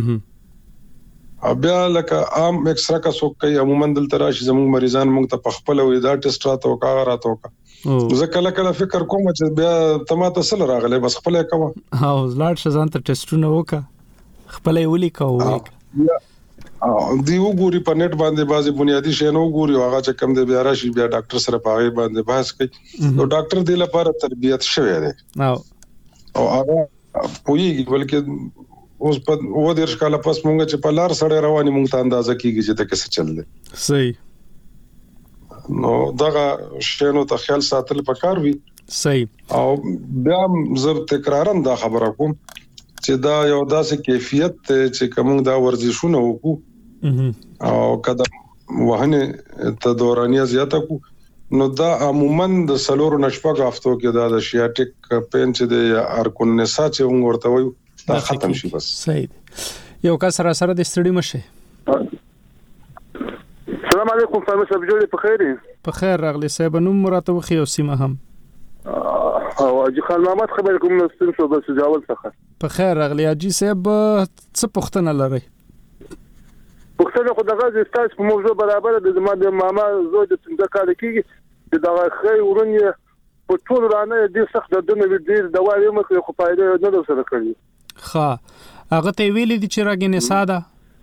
بیا لکه عام ایکسرا کا څوک کوي عموما دلته راشي زموږ مریضان مونږ ته په خپل وې دا ټیسټ راته او کاغه راته وکړه زه کله فکر کوم چې بیا تماته سره راغله بس خپل کوم او لاړ شزان ته ټیسټونه وکړه خپل ویلي کوو دی وګوري په نت باندې بازي بنیادی شی نو وګوري هغه چې کم دی بیا راشي بیا ډاکټر سره پاغي باندې بحث کوي نو ډاکټر دی لپاره تربیت شوی دی او هغه پویږي بلکې اوس په و دیر شکاله پس مونږ چې په لار سره رواني مونږ ته اندازه کیږي چې ته څه چل دی صحیح نو دغه شنو ته خیال ساتل پکار وي صحیح او بیا زه تکرارم دا خبره کوم چې دا یو داسې کیفیت چې کوم دا ورزشونه وکړو او کله وهنه ته دورانیه زیاته کو نو دا عموما د سلور نشپګ هفتو کې دا د شیاټیک پین چې د ارکون نسا چې موږ ورته وایو دا ختم شي بس صحیح یو کا سره د ستړي مشه السلام علیکم فامیل صاحب جوړ په خیر په خیر راغلی صاحب نوم مراتب خو یو سیمه هم او اجي خان محمد خبر کوم نو ستاسو بس جواب څخه په خیر راغلی اجي صاحب څه پوښتنه لري پوښتنه خو دغه د تاسو په موضوع برابر د زما د ماما زوی د څنګه کار کوي چې دا خیر ورنه په ټول رانه د سخت دنه د دوا یو مخ خو پایده نه سره کوي ها هغه ته ویلې دي چې راګنې ساده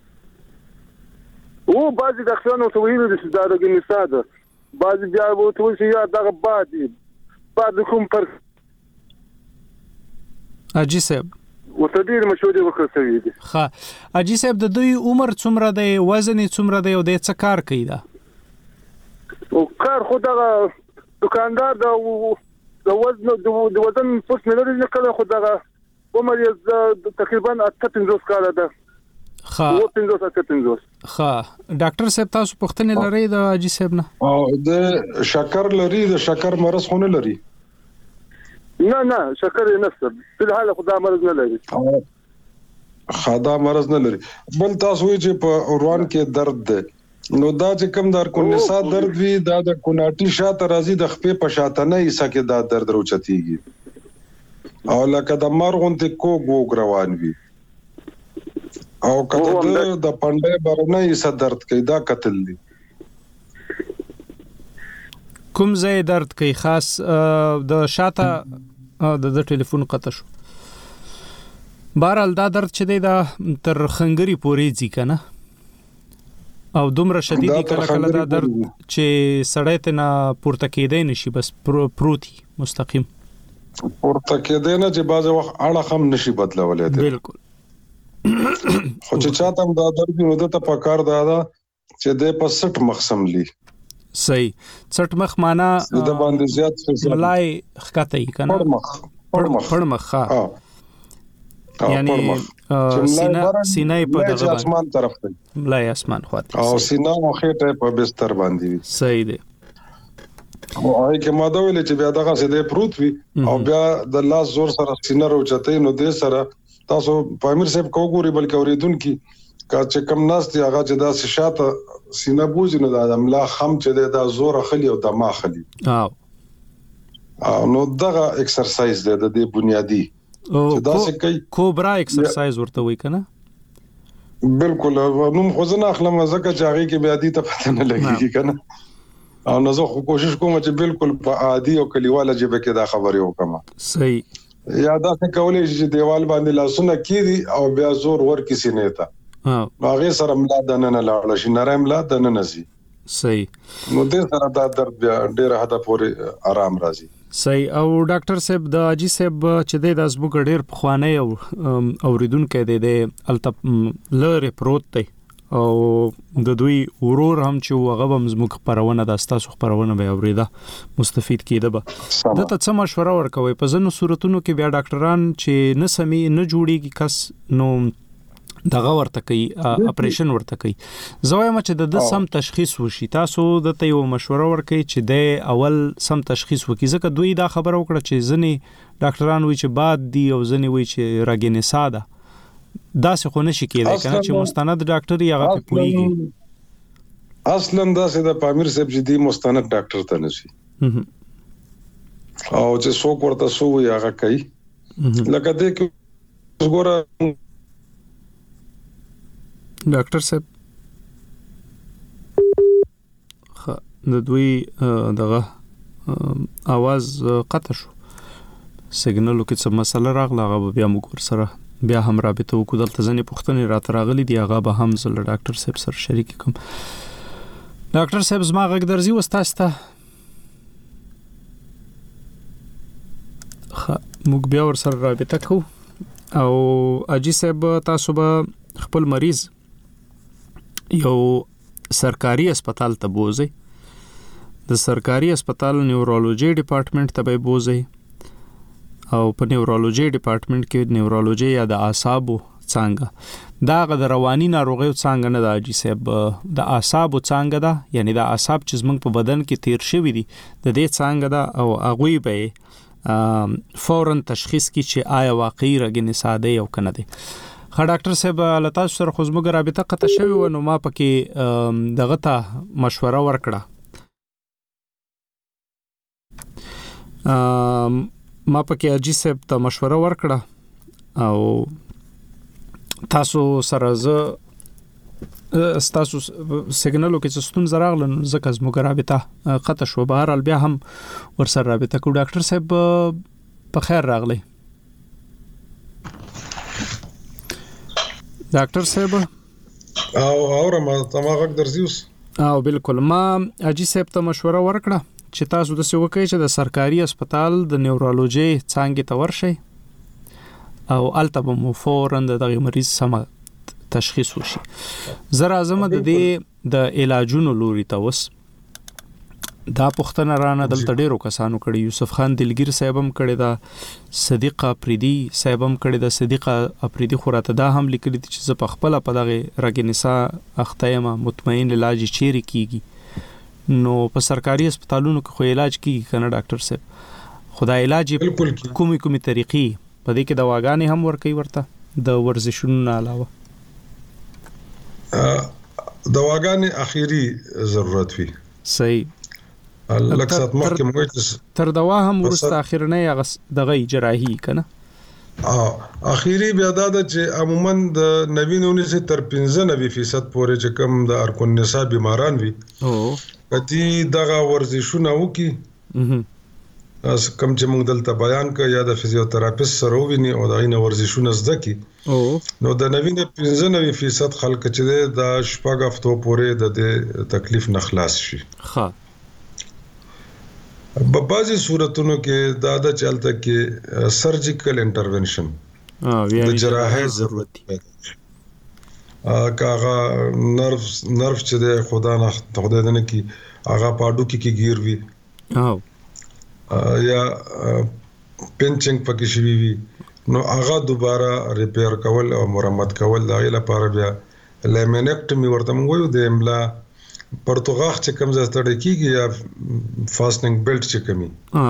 او بعضی ډاکټرانو ته ویلي دي چې دا راګنې ساده بعضی بیا وو ته چې یا دغه بعد کوم پر اجي صاحب وتدیر مشورې وکړې دي ها اجي صاحب د دوی عمر څومره دی وزن څومره دی او د څه کار کوي دا او کار خو دا دکاندار د وزن پوس نه لري کله خو دا عمر یې تقریبا 58 کال ده ها ډاکټر صاحب تاسو پوښتنه لرئ د اجي صاحب نه او د شکر لري د شکر مرز خونه لري نه شکر نه نشته په حال خدا مرز نه لري خدا مرز نه لري بل تاسو چې په روان کې درد ده نو دا چې کوم در کو نسا درد وی دا د کوناټي شاته راځي د خپې په شاته نه ایسه کې دا درد روچتيږي او لکه د مرغون ته کوګ روان وي او کله د پنده برنه ایسه درد کوي دا قتل دي کوم ځای درد کوي خاص د شاته د ټلیفون قطع شو بهرحال دا درد چې دی دا تر خنګري پورې ځي کنه او دومره شدید کله دا درد چې سړی ته نه پورته کېدای نشي بس پروتي مستقیم پورته کېدای نه چې بعض وخت اړه هم نشي بدلولای دی بالکل خو چې چاته دا درد نو د ته پکار دا چې د په 60 مخسم لی صحیح 60 مخ معنا د باندې زیات ملای خکته کنه پړمخ ها یعنی سینه په دغه اسمان طرف ته ملای اسمان خواته او سینه مو خېټه په بستر باندې صحیح دی او هغه کې ماده ویل چې بیا دغه سده پروت وي او بیا د لاس زور سره سینه روچته نو د سره تاسو پامیر صاحب کوګوري بلکې اوریدونکو کا چې کم ناس دی هغه چې دا شاته سینه بوزي نو د املا خم چې دا زور خلی او دماغ خلی نو دغه ایکسرسایز دی د بنیادی دا څه کوي کوبرا ایکسرسایز ورته وای کنه بالکل نو خو زه نه اخلم ځکه چې هغه کې بیا دي ته پته نه لګیږي کنه او نو زه کوشش کوم چې بالکل په عادي او کلیواله جبه کې دا خبرې وکم صحیح یا دا څنګه کولای چې دیوال باندې لاسونه کیږي او بیا زور ور کسی نه تا هغه سره ملا دنه لاړ شي نرم ملا دنه نسی صحیح نو دې سره دا درد بیا ډېر حدا پورې آرام راځي صحیح او ډاکټر صاحب د اجي صاحب چې د ازمو ډېر پخوانی او اوریدونکو د التپ لره پروت دی او د دوی ورور هم چې هغه هم زموږ خبرونه د استاسو خبرونه به اوریدا مستفید کیده به د ته څه مشوره ورکوي په ځینو صورتونو کې بیا ډاکټران چې نه سمي نه جوړيږي کس نو دغه ورته کوي اپریشن ورته کوي زوایم چې د سم تشخیص وشي تاسو د ته یو مشوره ورکوي چې د اول سم تشخیص وکړي ځکه دوی دا خبره وکړه چې ځنی ډاکټران وایي چې باد دی او ځنی وایي چې راګینه ساده دا څه خو نشي کېدای کنه چې مستند ډاکټر یې هغه په پويږي اصلا دا څه د پامیر صاحب چې دی مستند ډاکټر ته نشي او چې څوک ورته سو وي هغه کوي لکه دې کې وګوره ډاکټر صاحب د دوی دغه आवाज قطع شو سیګنالو کې څه مسله راغله هغه بیا موږ سره بیا هم رابطه وکړو دلته ځنې پوښتنې راته راغلي دي هغه به هم زه له ډاکټر صاحب سره شریک کوم ډاکټر صاحب زما غږ درځي وستاسو ته موږ بیا ور سره رابطه کوو او اجي صاحب تاسو به خپل مریض یو سرکاري هسپتال ته بوزي د سرکاري هسپتال نیورولوژي ډپارټمنټ ته به بوزي او په نیورولوژي ډپارټمنټ کې نیورولوژي یا د اعصابو څنګه دا غو رواني ناروغیو څنګه نه د اجي صاحب د اعصابو څنګه ده یعنی د اعصاب چې زمنګ په بدن کې تیر شوی دي د دې څنګه ده او هغه به فورن تشخیص کی چې آیا واقعي راګینه ساده یو کنه دي خا ډاکټر صاحب لتا سره خو زموږ رابطه قطع شوی و نو ما پکې دغه ته مشوره ورکړه ما پکې اجي صاحب ته مشوره ورکړه او تاسو سره تاسو سیګنالو کې ستون زراغله زکه زموږ رابطه قطع شو بهر ال بیا هم ور سره رابطه کو ډاکټر صاحب په خیر راغلی ډاکټر صاحب او ما تماغه درځیوس او بالکل ما اجي صاحب ته مشوره ورکړه چې تاسو د څه وکړئ چې د سرکاري هسپتال د نیورولوژي څنګه ته ورشي او الته مو فورن د مریض سم تشخیص وشي زرا اعظم د دې د علاجونو لوري ته وس دا پښتنه رانه دلته ډیرو کسانو کړي یوسف خان دلګیر صاحب هم کړي دا صدیق افریدي صاحب هم کړي دا صدیق افریدي خوراته دا هم لیکلي چې ز په خپل په دغه راګنسا اختیمه مطمئن علاج چیرې کیږي نو په سرکاري هسپتالونو کې خو علاج کیږي کنه ډاکټر صاحب خدای علاج کومي طریقې په دې کې دواګانې هم ورکوي ورته د ورزشونو نه علاوه دواګانې اخیری ضرورت وي صحیح لکه مخکې موږ تر دوا هم ورسته اخیرنه دغه جراحي کنه اخیری بیا دا چې عموما د 99 تر 95% پورې چې کم د ارکون نسا بیماران وي کدي دغه ورزشونه وکي اس کم چې موږ دلته بیان کړ یا د فزیوتراپیست سره ویني او دغه نه ورزشونه زده کی نو د 95% خلک چې د شپږ هفتو پورې د تکلیف نه خلاص شي ها په بعضي صورتونو کې دا د چلته کې سرجیکل انټرونشن د جراحي ضرورت دی کاغه نرف چې د خدا نه دنه کې هغه پاډو کې گیر وی یا پنچنګ پکې شوی وی نو هغه دوباره ریپیر کول او مرمت کول دا لپاره بیا لیمنیکټمی ورته موږ د املا پرتګاغ چې کوم ځای کېږي یا فاسټنګ بیلټ چې کومي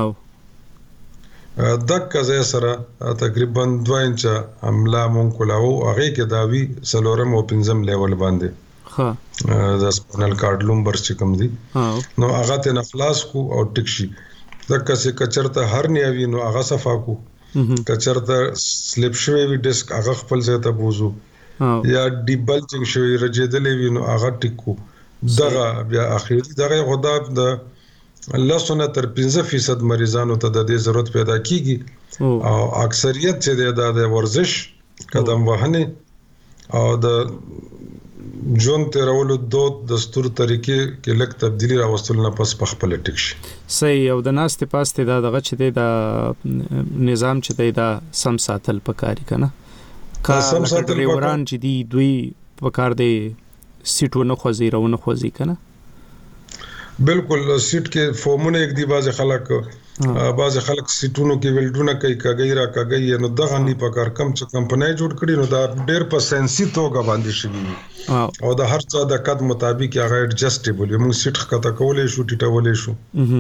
دک ځای سره تقریبا 2 انچ عمله مونږ کولاو هغه کې داوی سلورم او پنځم لیول باندې ها د سپینل کارډ لومبر چې کوم دي نو هغه ته نخلاص کو او ټیک شي دک څه کچرته هر نیوي نو هغه صفا کو کچرته سلیپ شوی وی ډیسک هغه خپل ځای ته بوزو یا ډیبلجینګ شوی رجیدلې وی نو هغه ټیکو دغه بیا اخیری دغه خدا د لسونه تر 15% مریضانو ته د دې ضرورت پیدا کیږي او اکثریت چې د ورزش قدم وهنه او د جون تیرولو دود دستور طریقې کې لک تبدیلی راوستل نه پس په خپل ټیک شي صحیح او د ناستې پاسته دغه چې د نظام چې د سم ساتل پکاري کنه کا سم ساتل وران چې دی دوی پکار دی سیټونه خوځي راونه خوځي کنه بالکل سیټ کې فورمونه یک دی باز خلک سیټونو کې ویلډونه کوي کاګي را کاګي نو دغه نه پکار کم چې کمپنۍ جوړ کړي نو دا ډېر په سنسي توګه باندې شي او د هر څه د قد مطابق هغه ایڈجسټیبل موږ سیټ خطا کولې شو ټیټولې شو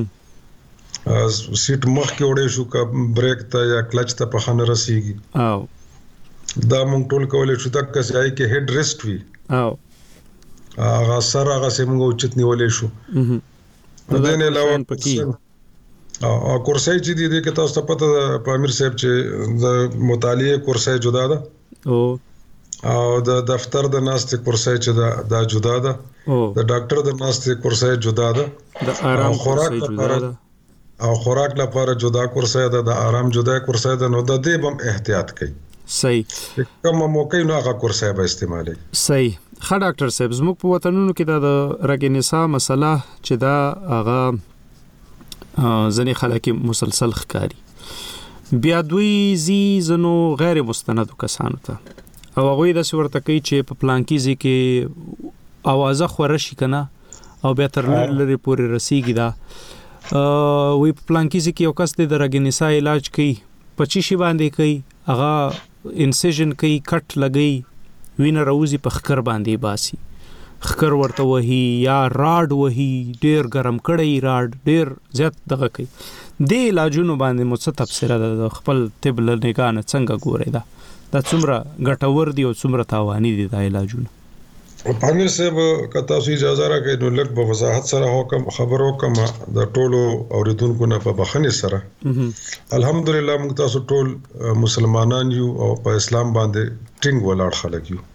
سیټ مخ کې وړې شو کا بریک ته یا کلچ ته په خانه رسیږي دا موږ ټول کولې شو تک چې آی کې هډ ریسټ وی هغه سره هغه سیمه اوچت نیولې شو دا نه علاوه او کورسای چې دي کې تاسو ته پته په امیر صاحب چې د مطالعه کورسای جدا ده او د دفتر د ناستې کورسای چې دا جدا ده د ډاکټر د ناستې کورسای جدا ده د آرام کورسای جدا ده او خوراک لپاره جدا کورسای ده د آرام جدا کورسای ده نو د دې بم احتیاط کوي صحیح کوم موقع نه هغه کورسای به استعمالي صحیح ښه ډاکټر صاحب زموږ په وطنونو کې د رګنسا مسله چې دا هغه ځنې خلک مسلسل ښکاری بیا دوی زینو غیر مستند کسانو ته او هغه د ورته کوي چې په پلانکیزي کې اوازه خورشي کنه او به تر لري پورې رسیږي دا وی په پلانکیزي کې یو کس د رګنسا علاج کوي 25 شي باندې کوي هغه انسیژن کوي کټ لګي وینه راوزی په خکر باندې باسي خکر ورته وهي یا راډ وهي ډیر ګرم کړي راډ ډیر زیات دغه کوي د علاجونو باندې مو څه تفسیره د خپل طب له نگاه نه څنګه ګوري دا څومره ګټور دي او څومره تاواني دي دا علاجونه پامیر صاحب کته تاسو اجازه راکړئ نو لږ په وضاحت سره خبرو کوم د ټولو اوریدونکو نه په بخښنې سره الحمدلله موږ تاسو ټول مسلمانان یو او په اسلام باندې ټینګ ولاړ خلک یو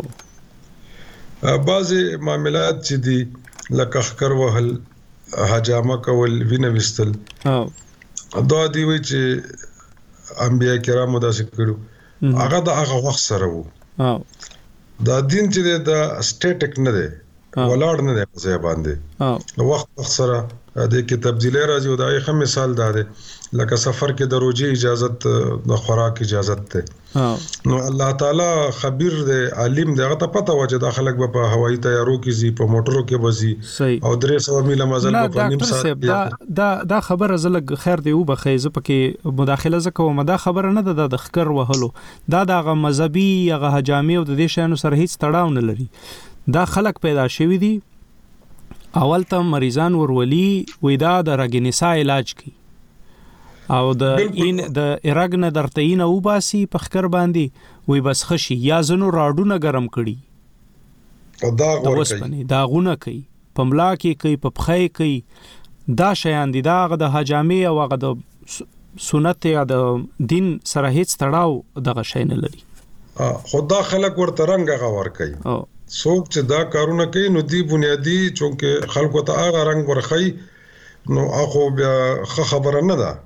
بعضی معاملات چې دي لکه خکر وهل حجامه کول وینه وستل دا دی وی چې انبیاء کرامو داسې کړو هغه د هغه وخت سره وو دا دین چې دا سټیټک نه دی ولاړ نه دی په ځای باندې وخت سره د کې تبدیلی راځي او دا یو مثال دی لکه سفر کې د روزي اجازت د خوراک اجازت ته نو الله تعالی خبير دی عالم دی هغه ته پته و چې د خلک په هوایي تیارو کې زی په موټرو کې وزي او 300 میله مزل په نیم ساعت دا خبره زلګ خیر دی او بخیزه پکې مداخله زکوم دا خبره نه ده د خکر وهلو دا دغه مذهبي هغه حجامي او د دې شانو سره هیڅ تړاو نه لري دا خلک پیدا شوی دي اول ته مریضان ورولي وېدا د رګنسا علاج کوي او د ارګنه درتهینه وباسي په خکر باندې وې بس خشي یا زنو راډونه ګرم کړي او دا ورکړي داغونه کوي پملا کې کوي په پخې کوي دا شیان دي دا د حجامي او د سنت یا د دین سره هیڅ تړاو دغه شی نه لري خدا خلک ورته رنګ غوړ کوي څوک چې دا کارونه کوي نو دی بنیادی چونکه خلکو ته هغه رنگ ورخی نو اخو بیا خبره نه ده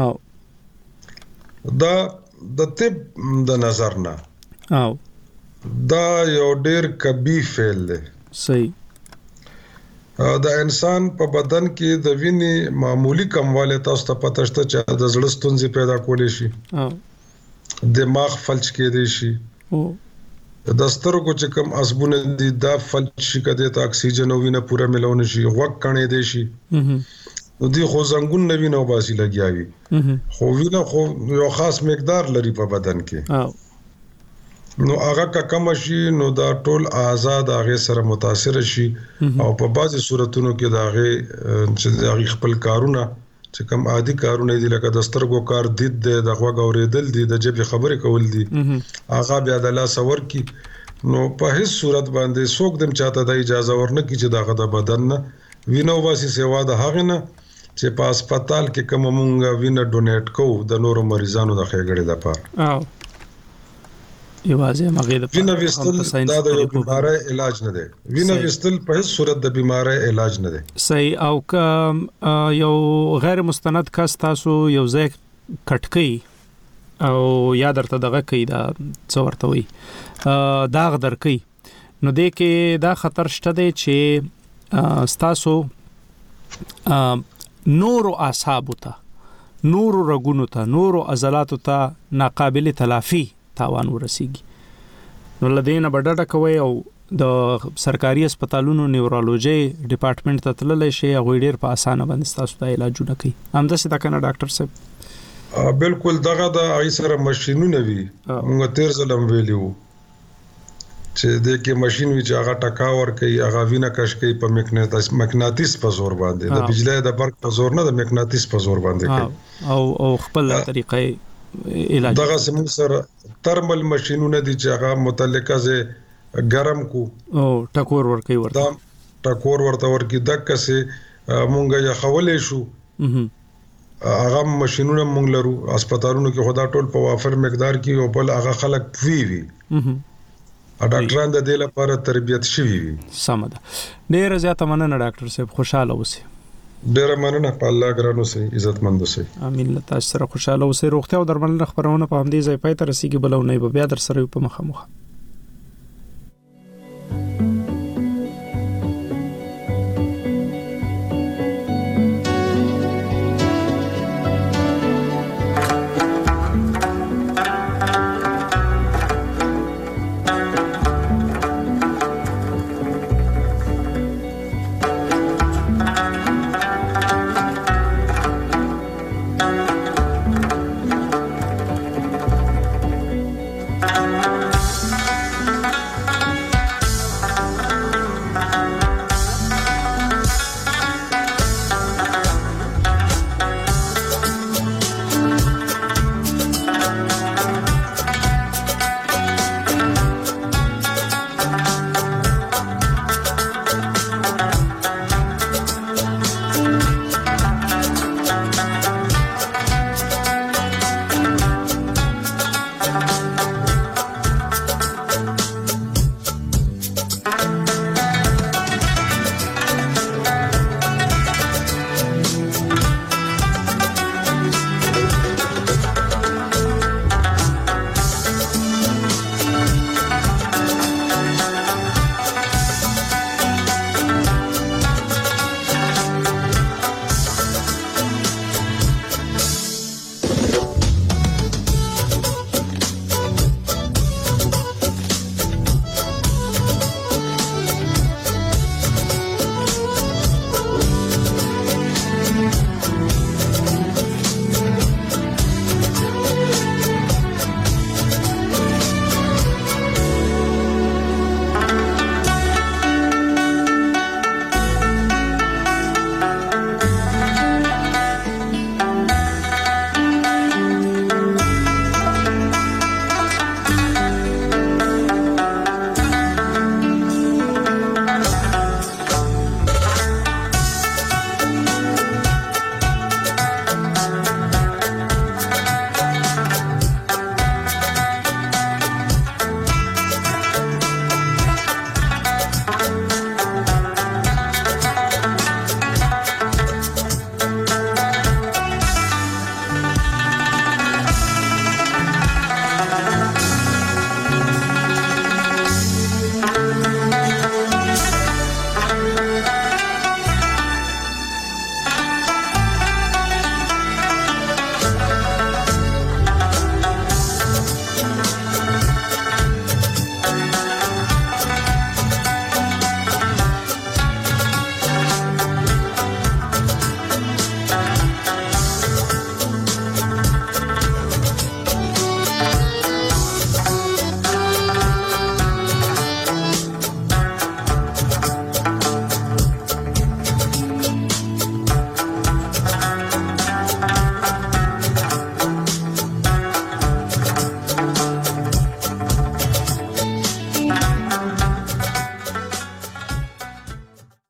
دا د طب د نظر نه دا یو ډیر کبی فعل دی صحیح دا انسان په بدن کې د وینې معمولی کمواله تاسو ته پته شته چې د زړه ستونزې پیدا کولې شي دماغ فلج کېدې شي د سترګو چې کوم اسبونه دي دا فلج شي کده ته اکسیجن او وینه پوره ملونه شي وق کڼې دي شي نو دی خو زنګون نوی نو باسي لګیاوي خو وینه خو یو خاص مقدار لري په بدن کې نو هغه کا کم شي نو دا ټول آزاد هغه سره متاثر شي او په بعضي صورتونو کې دا هغه خپل کارونه چې کوم عادي کارونه دي لکه د سترګو کار دید د غوږ اوریدل دي د جبه خبرې کول دي هغه بیا د لاس ور کی نو په هیڅ صورت باندې څوک دم چاته د اجازه ورنه کی چې دغه د بدن نه وینو واسي سیوا د هغه نه چې په هسپتال کې کوم مونږ وینه ډونیټ کوو د نورو مریضانو د ښېګړې لپاره. یوازې مغې د وینه وستل دا د بیماری علاج نه دی. وینه وستل په هیڅ صورت د بیماری علاج نه دی. صحیح. او که یو غیر مستند کس تاسو یو ځای کټکې او یا درته دغه کوي دا څه ورته وي داغ درکوي، نو دې کې دا خطر شته دی چې ستاسو نورو اعصابو ته، نورو رګونو ته، نورو عضلاتو ته ناقابل تلافي تاوان ورسیږي. نو لدینه بډډه کوي او د سرکاري هسپتالونو نیورولوژي ډپارټمنټ ته تللی شي، هغوی ډېر په اسانه باندې ستاسو د علاجونه کوي. همداسې ده که نه ډاکټر صاحب؟ بالکل دغه د هغې سره ماشینونه وي. موږ تیر ځل هم ویلي وو چې د کې ماشين وی چې هغه ټکا ور کوي، هغه وینه کش کوي په مقناطیس په زور باندې، د بجلی د برق په زور نه، د مقناطیس په زور باندې کوي او خپل طریقې علاج. دغه سم سره ترمل ماشينونه دي چې هغه متعلقه زه ګرم کو او ټکور ور کوي، ورته ټکور ورته ور کوي. دغه سه مونږه یا خولې شو هغه ماشينونه مونږ لرو هسپتالونو کې، خدا ټول په وافر مقدار کې او بل هغه خلک وی ډاکټران د دې لپاره تربیت شوي وي. سم ده. ډېره زیاته مننه ډاکټر صاحب، خوشاله اوسئ. ډېره مننه، په الله ګران اوسئ، عزتمند اوسئ. امین. تاسو سره خوشاله اوسئ. روغتیا او درملنه خبرونه په همدې ځای پای ته رسیږي. بل نه به بیا در سره په مخه